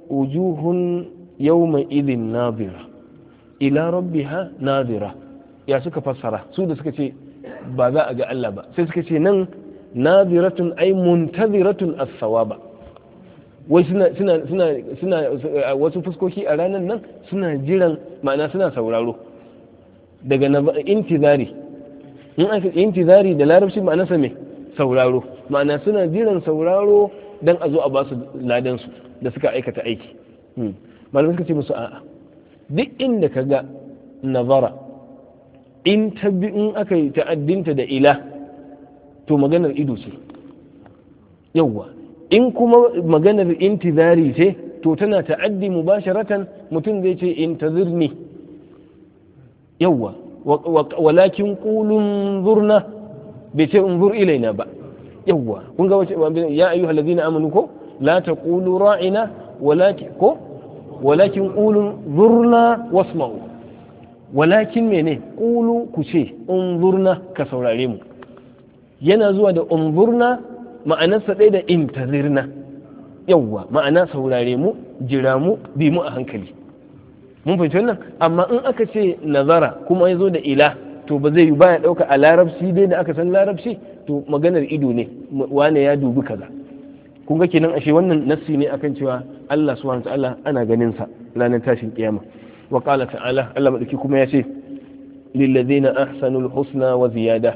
wujuhun yawma idhin nadira ila rabbiha nadira. Ya suka fassara su da suka ce ba za a ga Allah ba, sai suka ce nan nadiratun ay muntaziratun as-sawaba. Wai suna wasu fuskoki a ranar nan suna jiran, ma'ana suna sauraro daga intizari. in aka intizari da larabci ma'ana sa me sauraro, ma'ana suna jiran sauraro dan a zo a ba su ladan su da suka aikata aiki. Malamai suka ce musu a'a, duk inda ka ga nazara in aka yi ta'addinta da ila to maganar ido ce. Yawwa, in kuma maganar intizari ce to tana ta'addi mubasharatan, mutum zai ce intazirni. Yawwa, walakin qulun zurna bai ce unzur ilaina ba. Yawwa, kun ga wace ya ayyuhal ladina amanu ko la taqulu ra'ina walakin qulun zurna wasma'u. Walakin mene qulu ku ce unzurna ka saurare mu. Yana zuwa da unzurna ma'anarsa ɗaya da intazirna. Yawwa, ma'ana saurare mu, jira mu, bi mu a hankali. Mun fahimci wannan? Amma in aka ce nazara kuma ya zo da ila, to ba zai yi baya ɗauka a larabci dai da aka san larabci, to maganar ido ne, wane ya dubi kaza. Kun ga kenan ashe wannan nassi ne akan cewa Allah subhanahu wa ta'ala ana ganin sa ranar tashin kiyama. Wa qala ta'ala, Allah madauki kuma ya ce lil ladzina ahsanul husna wa ziyada.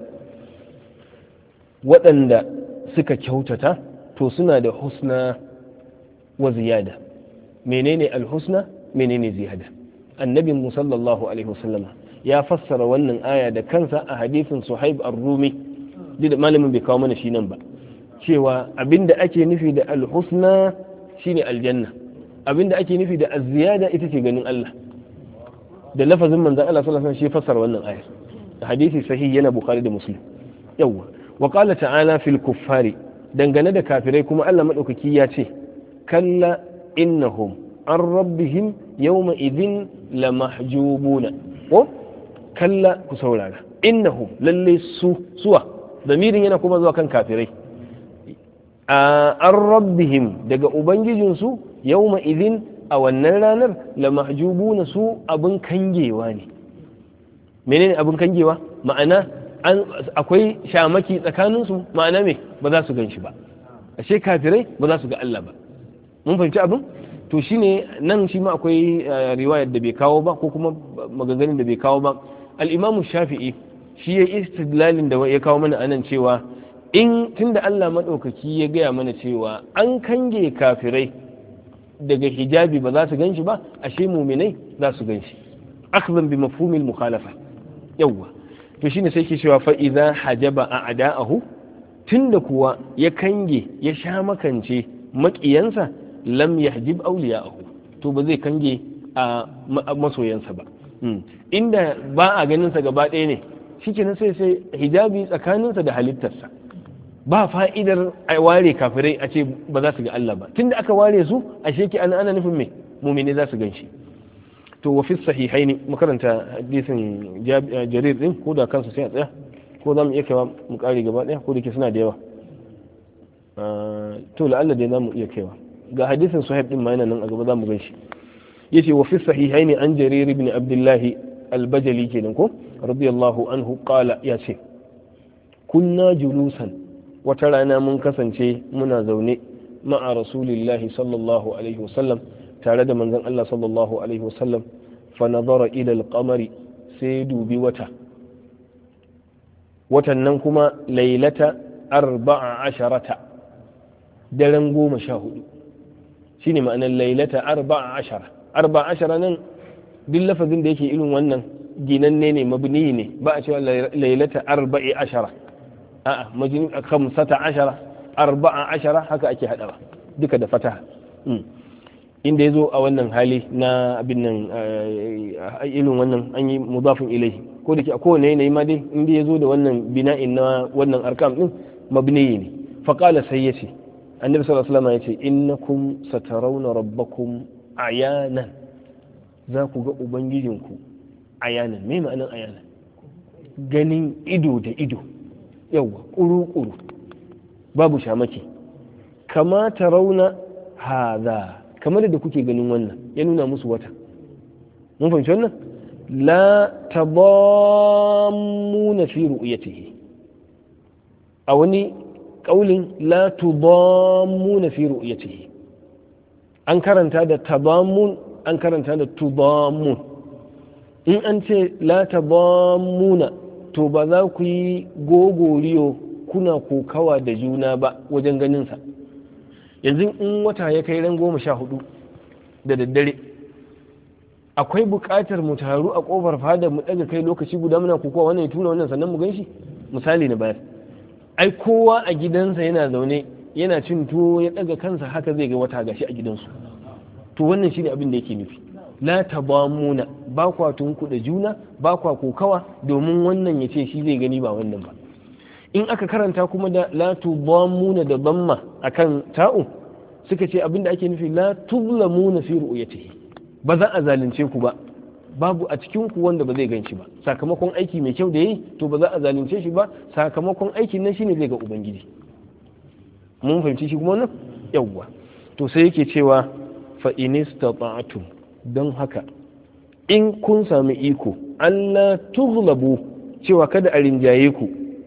Waɗanda suka kyautata to suna da husna wa ziyada. Menene alhusna, menene ziyada? Annabin mu sallallahu alaihi wasallam ya fassara wannan aya da kansa a hadisin Suhaib ar-Rumi, da malamin bai kawo mana shi nan ba, cewa abinda ake nufi da alhusna shine aljanna, abinda ake nufi da az-ziyada ita ce ganin Allah. Da lafazin manzon Allah sallallahu alaihi wasallam shi fassara wannan aya. Hadisi sahih yana Bukhari da Muslim. Yawwa. Wa qala ta'ala fil kuffari, dangane da kafirai kuma Allah madaukaki ya ce kalla innahum an rabbihim yawma idhin lamahjubuna. Ko kalla, ku saurara, innahum lalle suwa damirin yana kuma zuwa kan kafirai, an rabbihim daga ubangijinsu yawma idhin a wannan ranar lamahjubuna su abin kangewa ne. Menene abin kangewa? Ma'ana akwai shamaki tsakaninsu, ma'ana me ba za su gan shi ba. Ashe kafirai ba za su ga Allah ba. Mun fahimci abin? To shine nan shi ma akwai riwayar da bai kawo ba, ko kuma maganganun da bai kawo ba. Al-Imam Shafi'i shi ya istidlalin da ya kawo mana anan cewa in tunda Allah madaukaki ya gaya mana cewa an kange kafirai daga hijabi ba za su gan shi ba, ashe muminai za su gan shi. Akhzan bi mafhumil mukhalafa. Yawwa. To shine sai ke cewa fa idza hajaba a'da'ahu, tunda kuwa ya kange ya sha makance makiyansa, lam yahjib awliya'ahu, to ba zai kange a masoyansa ba. Inda ba a ganin sa gaba ɗaya ne, shikenan sai hijabi tsakaninsa da halittarsa. Ba fa'idar a ware kafirai a ce ba za su ga Allah ba, tunda aka ware su ashe ki ana nufin me mu'mini za su gan shi. To wa fi sahihaini, makaranta hadisin Jarir din, ko da kansa sai a tsaya, ko za mu iya kaiwa mu kare gaba daya, ko da ke suna da yawa. To la'alla dai za mu iya kaiwa. Ga hadisin Suhaib din ma yana nan a gaba, za mu gan shi. Yace wa fi sahihaini an Jarir ibn Abdullah al-Bajali kenan ko radiyallahu anhu qala, ya ce kunna julusan, wata rana mun kasance muna zaune ma'a rasulillahi sallallahu alaihi wasallam, tare da manzon Allah sallallahu alaihi wasallam, fa nazara ila al-qamari, sai dubi watan nan kuma lailata 14, daren 14 shine ma'anar lailata 14 nan duk lafazin da yake irin wannan ginanne ne, mabni ne, ba a cewa lailata 14, a'a majnun 15 14 haka ake hadawa duka da fataha. Inda ya zo a wannan hali na abin nan irin wannan an yi mudafin ilai, ko da ke a kowane yanayi ma dai inda ya zo da wannan bina'in na wannan arkam din mabniyi ne. Faƙala sai ya ce, annabi sallallahu alaihi wasallam ya ce, innakum satarawna rabbakum ayanan, za ku ga ubangijinku ayanan. Me ma'anar ayanan? Ganin ido da ido, yawa kuru-kuru, babu shamaki. Kama tarawna hadha, kamar da kuke ganin wannan ya nuna musu wata. mun fahimci wannan? la tadammuna fi ru'yatihi, a wani kaulin la tudammuna fi ru'yatihi. An karanta da tadammun, an karanta da tudammun. In an ce la tadammuna, to ba za ku yi gogoriyo kuna kokawa da juna ba wajen ganinsa. Yanzu in wata ya kai ran 14 da daddare, akwai buƙatar mu taru a ƙofar fada mu ɗaga kai lokaci guda muna kokawa wannan ya tura wannan sannan mu ganshi? Misali na bayar. Ai kowa a gidansa yana zaune yana cin tuwo ya ɗaga kansa haka zai ga wata gashi a gidansu. To wannan shine abin da yake nufi. La tabamuna, ba kwa tunku da juna, ba kwa kokawa domin wannan ya ce shi zai gani ba wannan ba. In aka karanta kuma da la tubamuna da damma akan ta'u, suka ce abin da ake nufi la tuzlamuna fi ru'yatihi, ba za a zalunce ku ba, babu a cikin ku wanda ba zai ganci ba. Sakamakon aiki mai kyau da yayi, to ba za a zalunce shi ba, sakamakon aikin nan shine zai ga ubangiji. Mun fahimci shi kuma wannan? Yawwa. To sai yake cewa fa inistata'tum, don haka in kun sami iko Allah tughlabu, cewa kada a rinjaye ku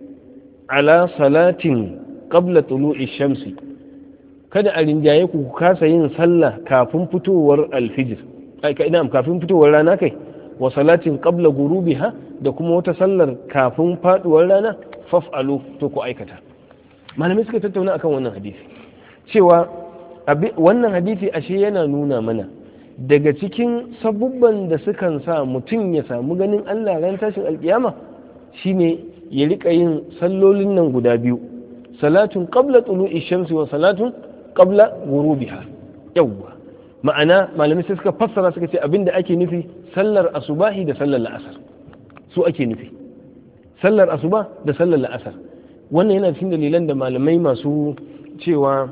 ala salatin qabla tulu'i shamsi, kada a rinjaye ku kasa yin sallah kafin fitowar alfijir, kafin fitowar rana kai, wa salatin qabla gurubiha, da kuma wata sallar kafin faduwar rana, faf'alu, to ku aikata. Malamai suka tattauna akan wannan hadisi cewa wannan hadisi ashe yana nuna mana daga cikin sabubban da sukan sa mutum ya samu ganin Allah ran tashin alkiyama shine ya rika yin sallolin nan guda biyu, salatun qabla tulu'i shamsi wa salatun qabla ghurubiha. Yawwa, ma'ana malamai sai suka fassara suka ce abinda ake nufi sallar asubahi da sallar la'asar, su ake nufi sallar asuba da sallar la'asar. Wannan yana cikin dalilan da malamai masu cewa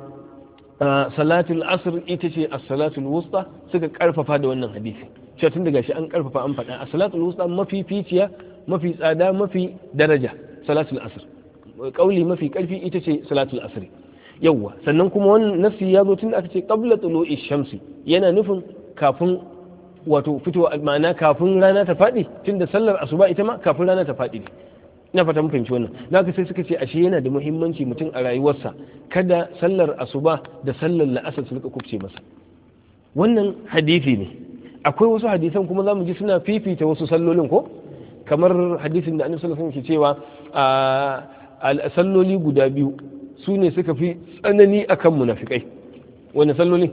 salatul asr ita ce as-salatul wusta suka karfafa da wannan hadisi, cewa tun daga shi an karfafa an faɗa as-salatul wusta mafi ficiya, mafi tsada, mafi daraja salatul asr, kauli mafi karfi ita ce salatul asr. Yawwa, sannan kuma wannan nafsi ya zo tun da aka ce qabla tulu'i shamsi, yana nufin kafin wato fitowa, ma'ana kafin rana ta faɗi, tunda sallar asuba ita ma kafin rana ta faɗi ne. Ina fata mun fahimci wannan. Na sai suka ce ashe yana da muhimmanci mutum a rayuwarsa kada sallar asuba da sallar la'asar su rika kubce masa. Wannan hadisi ne. Akwai wasu hadisan kuma zamu ji suna fifita wasu sallolin ko? Kamar hadisin da Annabi sallallahu alaihi wasallam ke cewa salloli guda biyu su ne suka fi tsanani akan munafikai. Wani sallolin?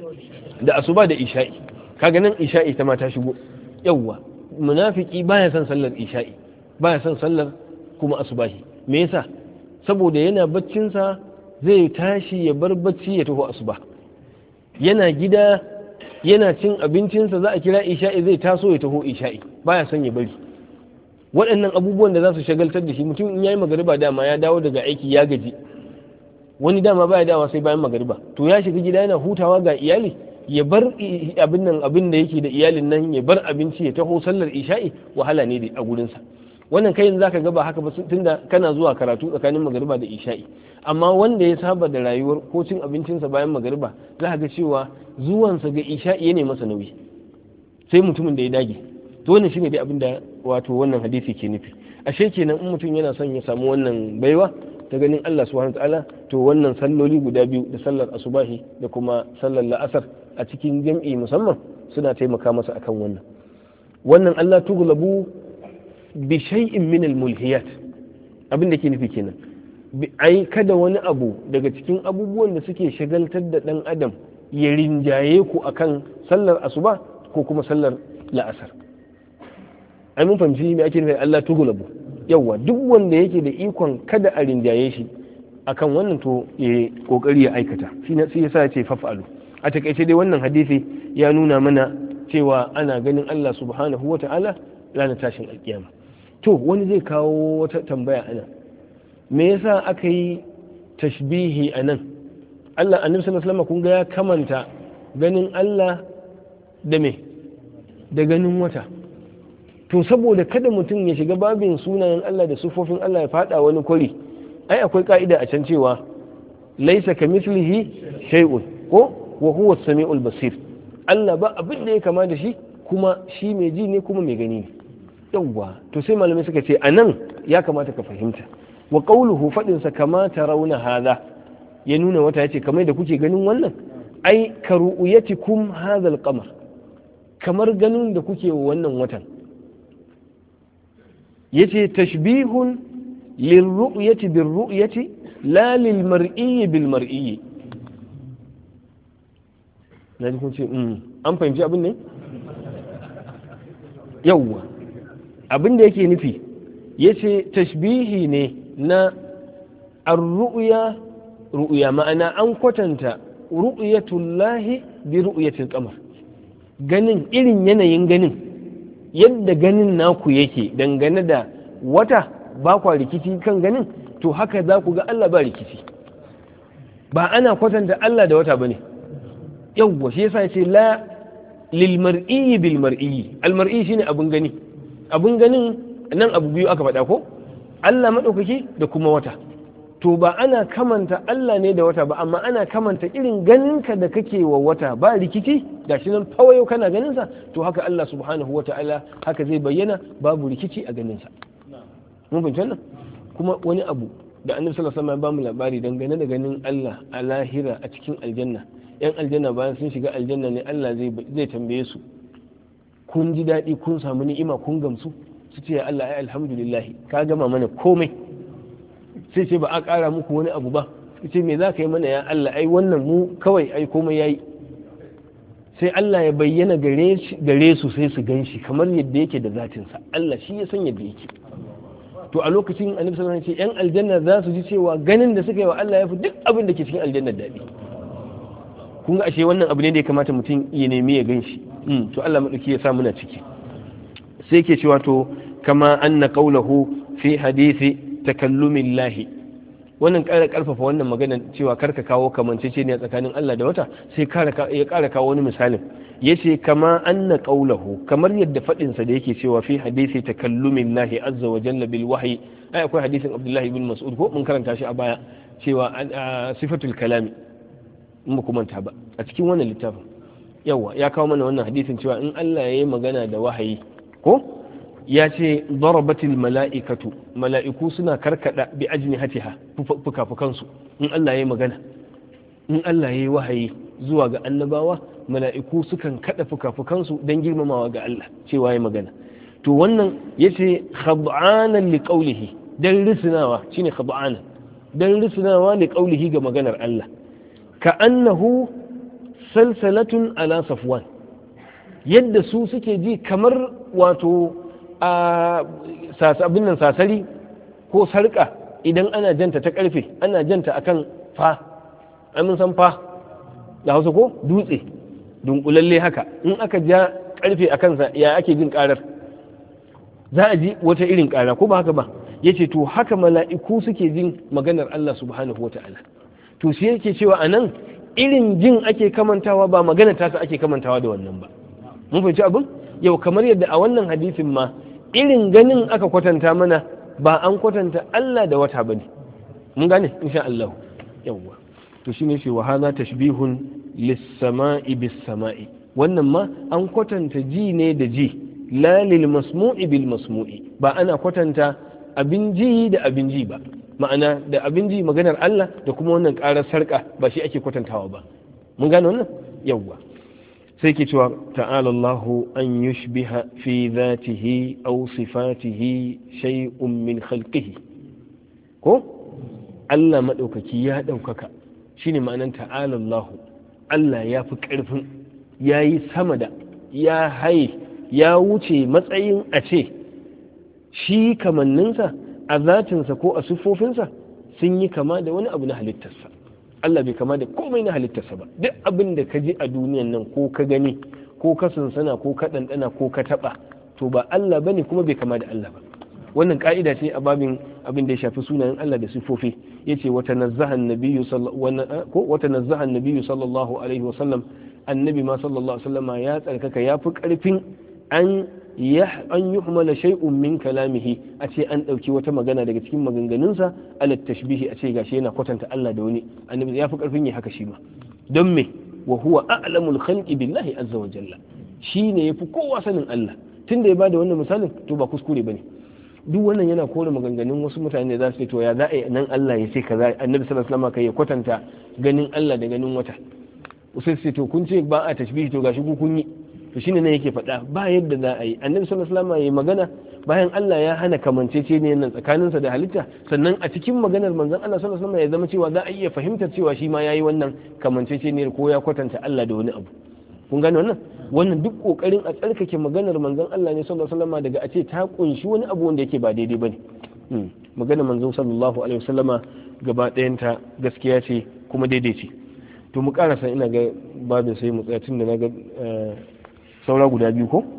Da asuba da isha'i. Kaga nan isha'i ta ma ta shigo. Yawwa, munafiki baya son sallar isha'i, baya son sallar kuma asubahi. Me yasa? Saboda yana baccinsa zai tashi ya bar bacci ya taho asuba, yana gida yana cin abincinsa za a kira isha'i zai taso ya taho isha'i, baya son ya bari. Waɗannan abubuwan da za su shagaltar da shi, mutum in yayi magariba dama ya dawo daga aiki ya gaji, wani dama baya dawa sai bayan magariba, to ya shiga gida yana hutawa ga iyali, ya bar abin da yake da iyalin nan, ya bar abinci ya taho sallar isha'i, wahala ne a gurinsa. Wannan kai yanzu zaka ga ba haka ba, tunda kana zuwa karatu tsakanin magariba da isha'i. Amma wanda ya saba da rayuwar ko cin abincinsa bayan magariba, za ka ga cewa zuwansa ga isha'i ne masa nauyi, sai mutumin da ya dage. To wannan shine dai abin da wato wannan hadisi ke nufi. Ashe kenan in mutum yana son ya samu wannan baiwa ta ganin Allah subhanahu wataala, to wannan salloli guda biyu da sallar asubahi da kuma sallar la'asar a cikin jam'i musamman suna taimaka masa akan wannan. Wannan Allah tughlabu bi shay'in min al-mulhiyat, abin da ke nufi kenan, ai kada wani abu daga cikin abubuwan da suke shagaltar da dan adam ya rinjaye ku akan sallar asuba ko kuma sallar la'asar. Ai mun fahimci me ake nufi Allah tughlabu. Yawa, duk wanda yake da ikon kada a rinjaye shi akan wannan, to ya kokari ya aikata. Shi yasa ya ce faf'alu. A takaice dai wannan hadisi ya nuna mana cewa ana ganin Allah subhanahu wata'ala ranar tashin alkiyama. To wani zai kawo wata tambaya ana, me yasa aka yi tashbihi a nan? Allah annabi sallallahu alaihi wasallam kun ga ya kamanta ganin Allah da me? Da ganin wata. To saboda kada mutum ya shiga babin sunayen Allah da sufofin Allah ya fada wani kwari, ai akwai ka'ida a can cewa laisa kamithlihi shay'un, ko wa huwa as-sami'ul basir Allah ba abin da ya kama da shi kuma shi mai ji ne kuma mai gani ne. Yawwa to sai malamai suka ce anan ya kamata ka fahimta wa qawluhu fadin sa kama tarawna hadha ya nuna wata yace kamar da kuke ganin wannan ai ka ru'yatikum hadha al-qamar kamar ganin da kuke wa wannan watan yace tashbihun lirru'yati birru'yati la lilmar'i bilmar'i. na ji kun ce an fahimci abin ne yawwa abin da yake nufi yace tashbihi ne na ar-ru'ya ru'ya ma'ana an kwatanta ru'yatullahi bi ru'yatil qamar ganin irin yanayin ganin yadda ganin naku yake dangane da wata ba kwa rikici kan ganin to haka za ku ga Allah ba rikici ba ana kwatanta Allah da wata bane yawwa shi yasa yace la lil mar'i bil mar'i al mar'i shine abun gani abun ganin nan abu biyu aka faɗa ko Allah madaukaki da kuma wata to ba ana kamanta Allah ne da wata ba amma ana kamanta irin ganinka da kake wa wata ba rikici gashi nan fawayo kana ganinsa to haka Allah subhanahu wa ta'ala haka zai bayyana babu rikici a ganinsa mun fahimci wannan kuma wani abu da annabi sallallahu alaihi wasallam ya bamu labari dangane da ganin Allah a lahira a cikin aljanna yan aljanna bayan sun shiga aljanna ne Allah zai tambaye su kun ji daɗi kun samu ni'ima kun gamsu su ce ya Allah ai alhamdulillah ka gama mana komai sai ce ba a ƙara muku wani abu ba ce me za ka yi mana ya Allah ai wannan mu kawai ai komai yayi sai Allah ya bayyana gare su sai su gan shi kamar yadda yake da zatinsa Allah shi ya san yadda yake to a lokacin annabi sallallahu alaihi wasallam ce yan aljanna za su ji cewa ganin da suka yi wa Allah ya fi duk abin da ke cikin aljanna daɗi kun ga ashe wannan abu ne da ya kamata mutum ya nemi ya gan shi to Allah madauki ya sa muna ciki sai ke cewa to kama anna qawluhu fi hadisi takallumin lahi wannan ƙara ƙarfafa wannan magana cewa karka kawo kamancece ne tsakanin Allah da wata sai ya ƙara kawo wani misalin yace kama anna qawluhu kamar yadda fadin sa da yake cewa fi hadisi takallumin lahi azza wa jalla bil wahyi ai akwai hadisin Abdullah ibn Mas'ud ko mun karanta shi a baya cewa sifatul kalami in ba kuma ba a cikin wannan littafin yawa ya kawo mana wannan hadisin cewa in Allah ya yi magana da wahayi ko ya ce darabatil mala'ikatu mala'iku suna karkada bi ajnihatiha fukafukansu in Allah ya yi magana in Allah ya yi wahayi zuwa ga annabawa mala'iku sukan kada fukafukansu don girmamawa ga Allah cewa ya magana to wannan yace khad'anan li qawlihi dan risnawa shine khad'anan dan risnawa li qawlihi ga maganar Allah ka annahu salsalatun ala safwan yadda su suke ji kamar wato a abin nan sasari ko sarka idan ana janta ta karfe ana janta akan fa mun san fa da Hausa ko dutse dunkulalle haka in aka ja karfe a kansa ya ake jin karar za a ji wata irin kara ko ba haka ba yace to haka mala'iku suke jin maganar Allah subhanahu wata'ala to shi yake cewa anan irin jin ake kamantawa ba magana tasa ake kamantawa da wannan ba mun fahimci abin yau kamar yadda a wannan hadisin ma irin ganin aka kwatanta mana ba an kwatanta Allah da wata bane mun gane insha Allah yawwa to shine shi wa hadha tashbihun lis-sama'i bis-sama'i wannan ma an kwatanta ji ne da ji la lil masmu'i bil masmu'i ba ana kwatanta abin ji da abin ji ba ma'ana da abin ji maganar Allah da kuma wannan karar sarka ba shi ake kwatantawa ba mun gane wannan yawwa sai ke cewa ta'ala Allahu an yushbiha fi dhatihi aw sifatihi shay'un min khalqihi ko Allah madaukaki ya daukaka shine ma'anar ta'ala Allahu Allah ya fi karfin yayi sama da ya haye ya wuce matsayin a ce shi kamanninsa a zatinsa ko a siffofinsa sun yi kama da wani abu na halittarsa Allah bai kama da komai na halittarsa ba duk abin da ka ji a duniyan nan ko ka gani ko ka sansana ko ka ɗanɗana ko ka taɓa to ba Allah bane kuma bai kama da Allah ba wannan ka'ida ce a babin abin da ya shafi sunayen Allah da sifofi yace wata nazzahan nabiyyu sallallahu alaihi wa sallam annabi ma sallallahu alaihi wa sallam ya tsarkaka ya fi karfin an yuhmala shay'un min kalamihi a ce an ɗauki wata magana daga cikin maganganunsa ala tashbihi a ce gashi yana kwatanta Allah da wani annabi ya fi karfin yi haka shi ma don me wa huwa a'lamul khalqi billahi azza wa jalla, shine yafi kowa sanin Allah. Tunda ya bada wannan misalin to ba kuskure bane. Duk wannan yana kore maganganun wasu mutane za su ce to ya za a yi nan Allah ya ce kaza, annabi sallallahu alaihi wasallam kai ya kwatanta ganin Allah da ganin wata. Sai su ce to kun ce ba a tashbihi to gashi ku kun yi. To shine ne yake faɗa ba yadda za a yi, annabi sallallahu alaihi wasallam ya magana bayan Allah ya hana kamanceceniyan nan tsakaninsa da halitta, sannan a cikin maganar manzon Allah sallallahu alaihi wasallam ya zama cewa za a iya fahimtar cewa shi ma yayi wannan kamanceceniyar ko ya kwatanta Allah da wani abu. Kun gane wannan duk kokarin a tsarkake maganar manzon Allah ne sallallahu alaihi wasallam daga a ce ta kunshi wani abu wanda yake ba daidai bane. Maganar manzon sallallahu alaihi wasallama gaba ɗayanta gaskiya ce kuma daidai ce. To mu karasa, ina ga babin sai mu tsaya tunda na ga saura guda biyu ko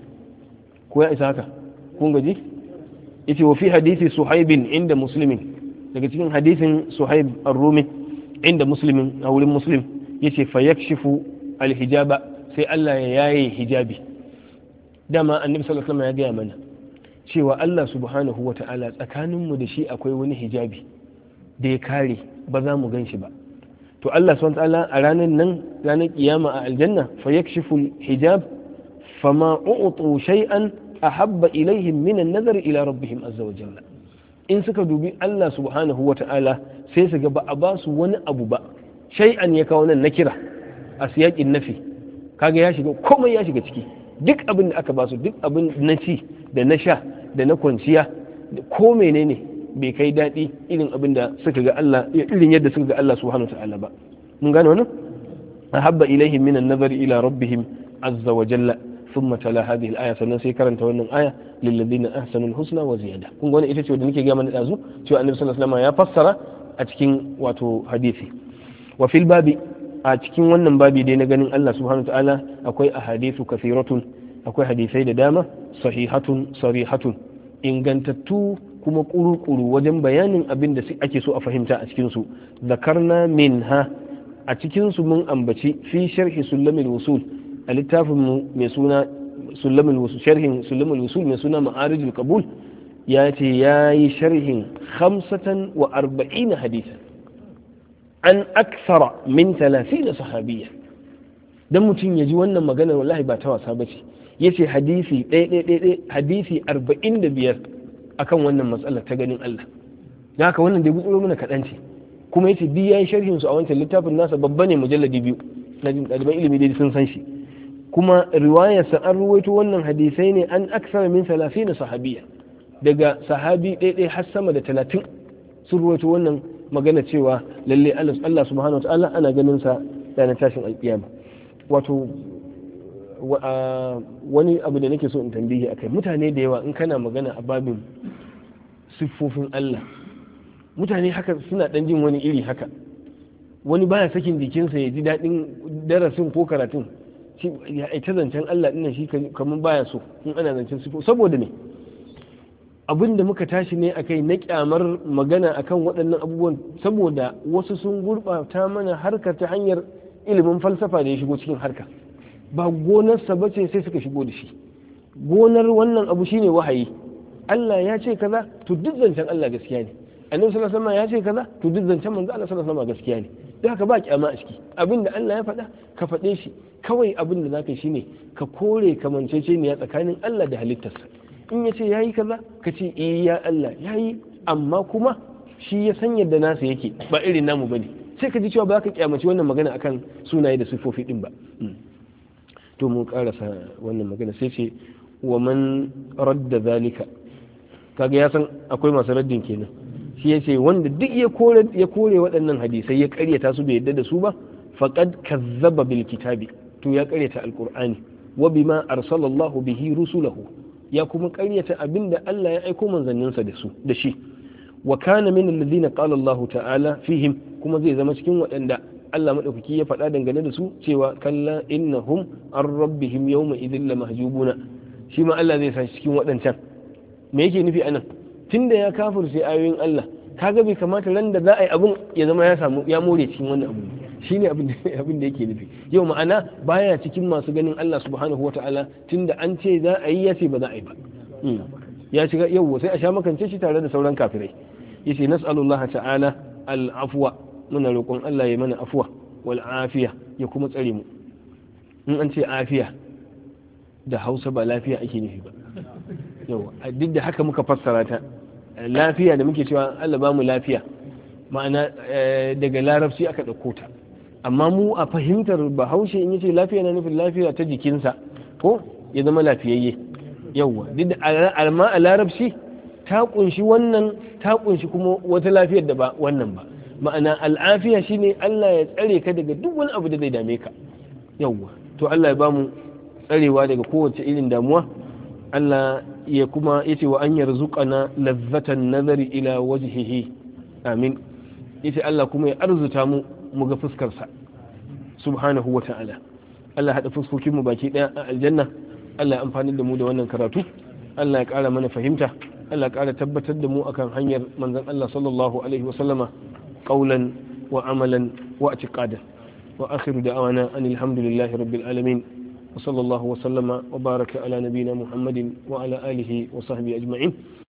ya isa haka, kun gaji. Yace wa fi hadisi Suhaibin inda Muslimin, daga cikin hadisin Suhaib ar-Rumi inda Muslimin, a wurin Muslim, yace fa yakshifu al-hijaba, sai Allah ya yaye hijabi. Dama annabi sallallahu alaihi wasallam ya gaya mana cewa Allah subhanahu wata'ala tsakaninmu da shi akwai wani hijabi da ya kare ba za mu gan shi ba. To Allah subhanahu wata'ala a ranar kiyama a aljanna fa yakshifu al-hijab fama u'tu shay'an ahabba ilaihim min an-nazar ila rabbihim azza wa jalla. In suka dubi Allah subhanahu wata'ala sai su ga ba a ba su wani abu ba, shay'an ya kawo nan na kira a siyakin nafi, kaga ya shiga komai, ya shiga ciki. Duk abin da aka ba su, duk abin na ci da na sha da na kwanciya ko menene bai kai daɗi irin abin da suka ga Allah, irin yadda suka ga Allah subhanahu ta'ala ba. Mun gane wannan? Ahabba ilaihim min an-nazari ila rabbihim azza wa jalla, thumma tala hadhihi al-aya, sannan sai karanta wannan aya lil ladina ahsanu al-husna wa ziyada. Kun ga wannan ita ce wanda nake ga mana dazu cewa Annabi sallallahu alaihi wasallam ya fassara a cikin wato hadisi. Wa fil babi, a cikin wannan babi dai na ganin Allah subhanahu ta'ala akwai ahadithu kathiratun, akwai hadisai da dama, sahihatun sarihatun, ingantattu kuma kuru-kuru wajen bayanin abin da ake so a fahimta a cikin su. Zakarna minha, a cikin su mun ambaci fi sharhi sulamil wusul, a littafin mu mai suna sulamil wusul, sharhin sulamil wusul mai suna ma'arijul qabul, ya ce yayi sharhin 45 hadisan an aksara min 30 sahabiyya. Dan mutum ya ji wannan maganar wallahi ba ta wasa bace. Yace hadisi hadisi 45 akan wannan matsalar ta ganin Allah. Dan haka wannan da ya gutsuro mana kadan ce. Kuma yace bi yayi sharhin su a wancan littafin nasa, babba ne, mujalladi 2. Na jin ɗaliban ilimi dai sun san shi. Kuma riwayar sa an ruwaito wannan hadisai ne an aksara min 30 sahabiyya. Daga sahabi ɗaya har sama da 30 sun ruwaito wannan magana cewa lalle Allah subhanahu wa ta'ala ana ganin sa ranar tashin alkiyama. Wato wani abu da nake so in tambaye akai, mutane da yawa in kana magana a babin siffofin Allah, mutane haka suna dan jin wani iri haka, wani baya sakin jikinsa ya ji daɗin darasin ko karatun, ya aita zancen Allah dinnan shi kamar baya so in ana zancen siffo. Saboda me? Abin da muka tashi ne akai na kyamar magana akan waɗannan abubuwan, saboda wasu sun gurɓata mana harkar ta hanyar ilimin falsafa da ya shigo cikin harka. Ba gonarsa ba ce sai suka shigo da shi. Gonar wannan abu shine wahayi. Allah ya ce kaza, to duk zancen Allah gaskiya ne. Annabi sallallahu alaihi wasallam ya ce kaza, to duk zancen manzo Allah sallallahu alaihi wasallam gaskiya ne. Da haka ba kyama a ciki. Abin da Allah ya faɗa ka faɗe shi. Kawai abin da zaka shine ka kore kamanceceniya tsakanin Allah da halittarsa. In ya ce ya yi kaza, ka ce ya Allah ya yi, amma kuma shi ya san yadda nasa yake ba irin namu bane. Sai ka ji cewa ba ka kyamaci wannan magana akan sunaye da sifofi din ba. To mu karasa wannan magana sai ce wa man radda zalika, kaga ya san akwai masu raddin kenan. Shi ya ce wanda duk ya kore waɗannan hadisai ya karyata su bai yadda da su ba, faqad kazzaba bil kitabi, to ya karyata alqur'ani wa bima arsalallahu bihi rusulahu, ya kuma karyata abinda Allah ya aiko manzanninsa da shi. Wa kana min alladhina qala Allah ta'ala fihim, kuma zai zama cikin waɗanda Allah madaukaki ya faɗa dangane da su cewa kalla innahum an rabbihim yawma idhil lamahjubuna. Shi ma Allah zai sa cikin waɗancan. Me yake nufi anan? Tunda ya kafirce ayoyin Allah, kaga bai kamata ran da za a yi abun ya zama ya more cikin wannan abu. Shine abin da yake nufi. Yau ma'ana baya cikin masu ganin Allah subhanahu wata'ala, tunda an ce za a yi ya ce ba za a yi ba. Ya shiga yau sai a sha makance shi tare da sauran kafirai. Yace nas'alullaha ta'ala al-afwa, muna roƙon Allah ya mana afwa wal afiya ya kuma tsare mu. In an ce afiya da Hausa ba lafiya ake nufi ba, yawa duk da haka muka fassara ta lafiya da muke cewa Allah ba mu lafiya, ma'ana daga larabci aka ɗauko ta, amma mu a fahimtar Bahaushe in yace lafiya na nufin lafiya ta jikinsa ko ya zama lafiyayye, yawa duk da amma a larabci ta kunshi wannan, ta kunshi kuma wata lafiyar da ba wannan ba. Ma'ana al'afiya shine Allah ya tsare ka daga duk wani abu da zai dame ka, yawa to Allah ya bamu tsarewa daga kowace irin damuwa. Allah ya kuma yace wa an yarzuqana lazzatan nazari ila wajhihi, amin. Yace Allah kuma ya arzuta mu mu ga fuskar sa subhanahu wa ta'ala. Allah hada fuskokin mu baki daya a aljanna. Allah ya amfani da mu da wannan karatu. Allah ya kara mana fahimta. Allah ya kara tabbatar da mu akan hanyar manzon Allah sallallahu alaihi wa sallama qawlan wa amalan wa i'tiqadan. Wa akhiru da'wana anil hamdulillahi rabbil alamin. وصلى الله وسلم وبارك على نبينا محمد وعلى آله وصحبه أجمعين.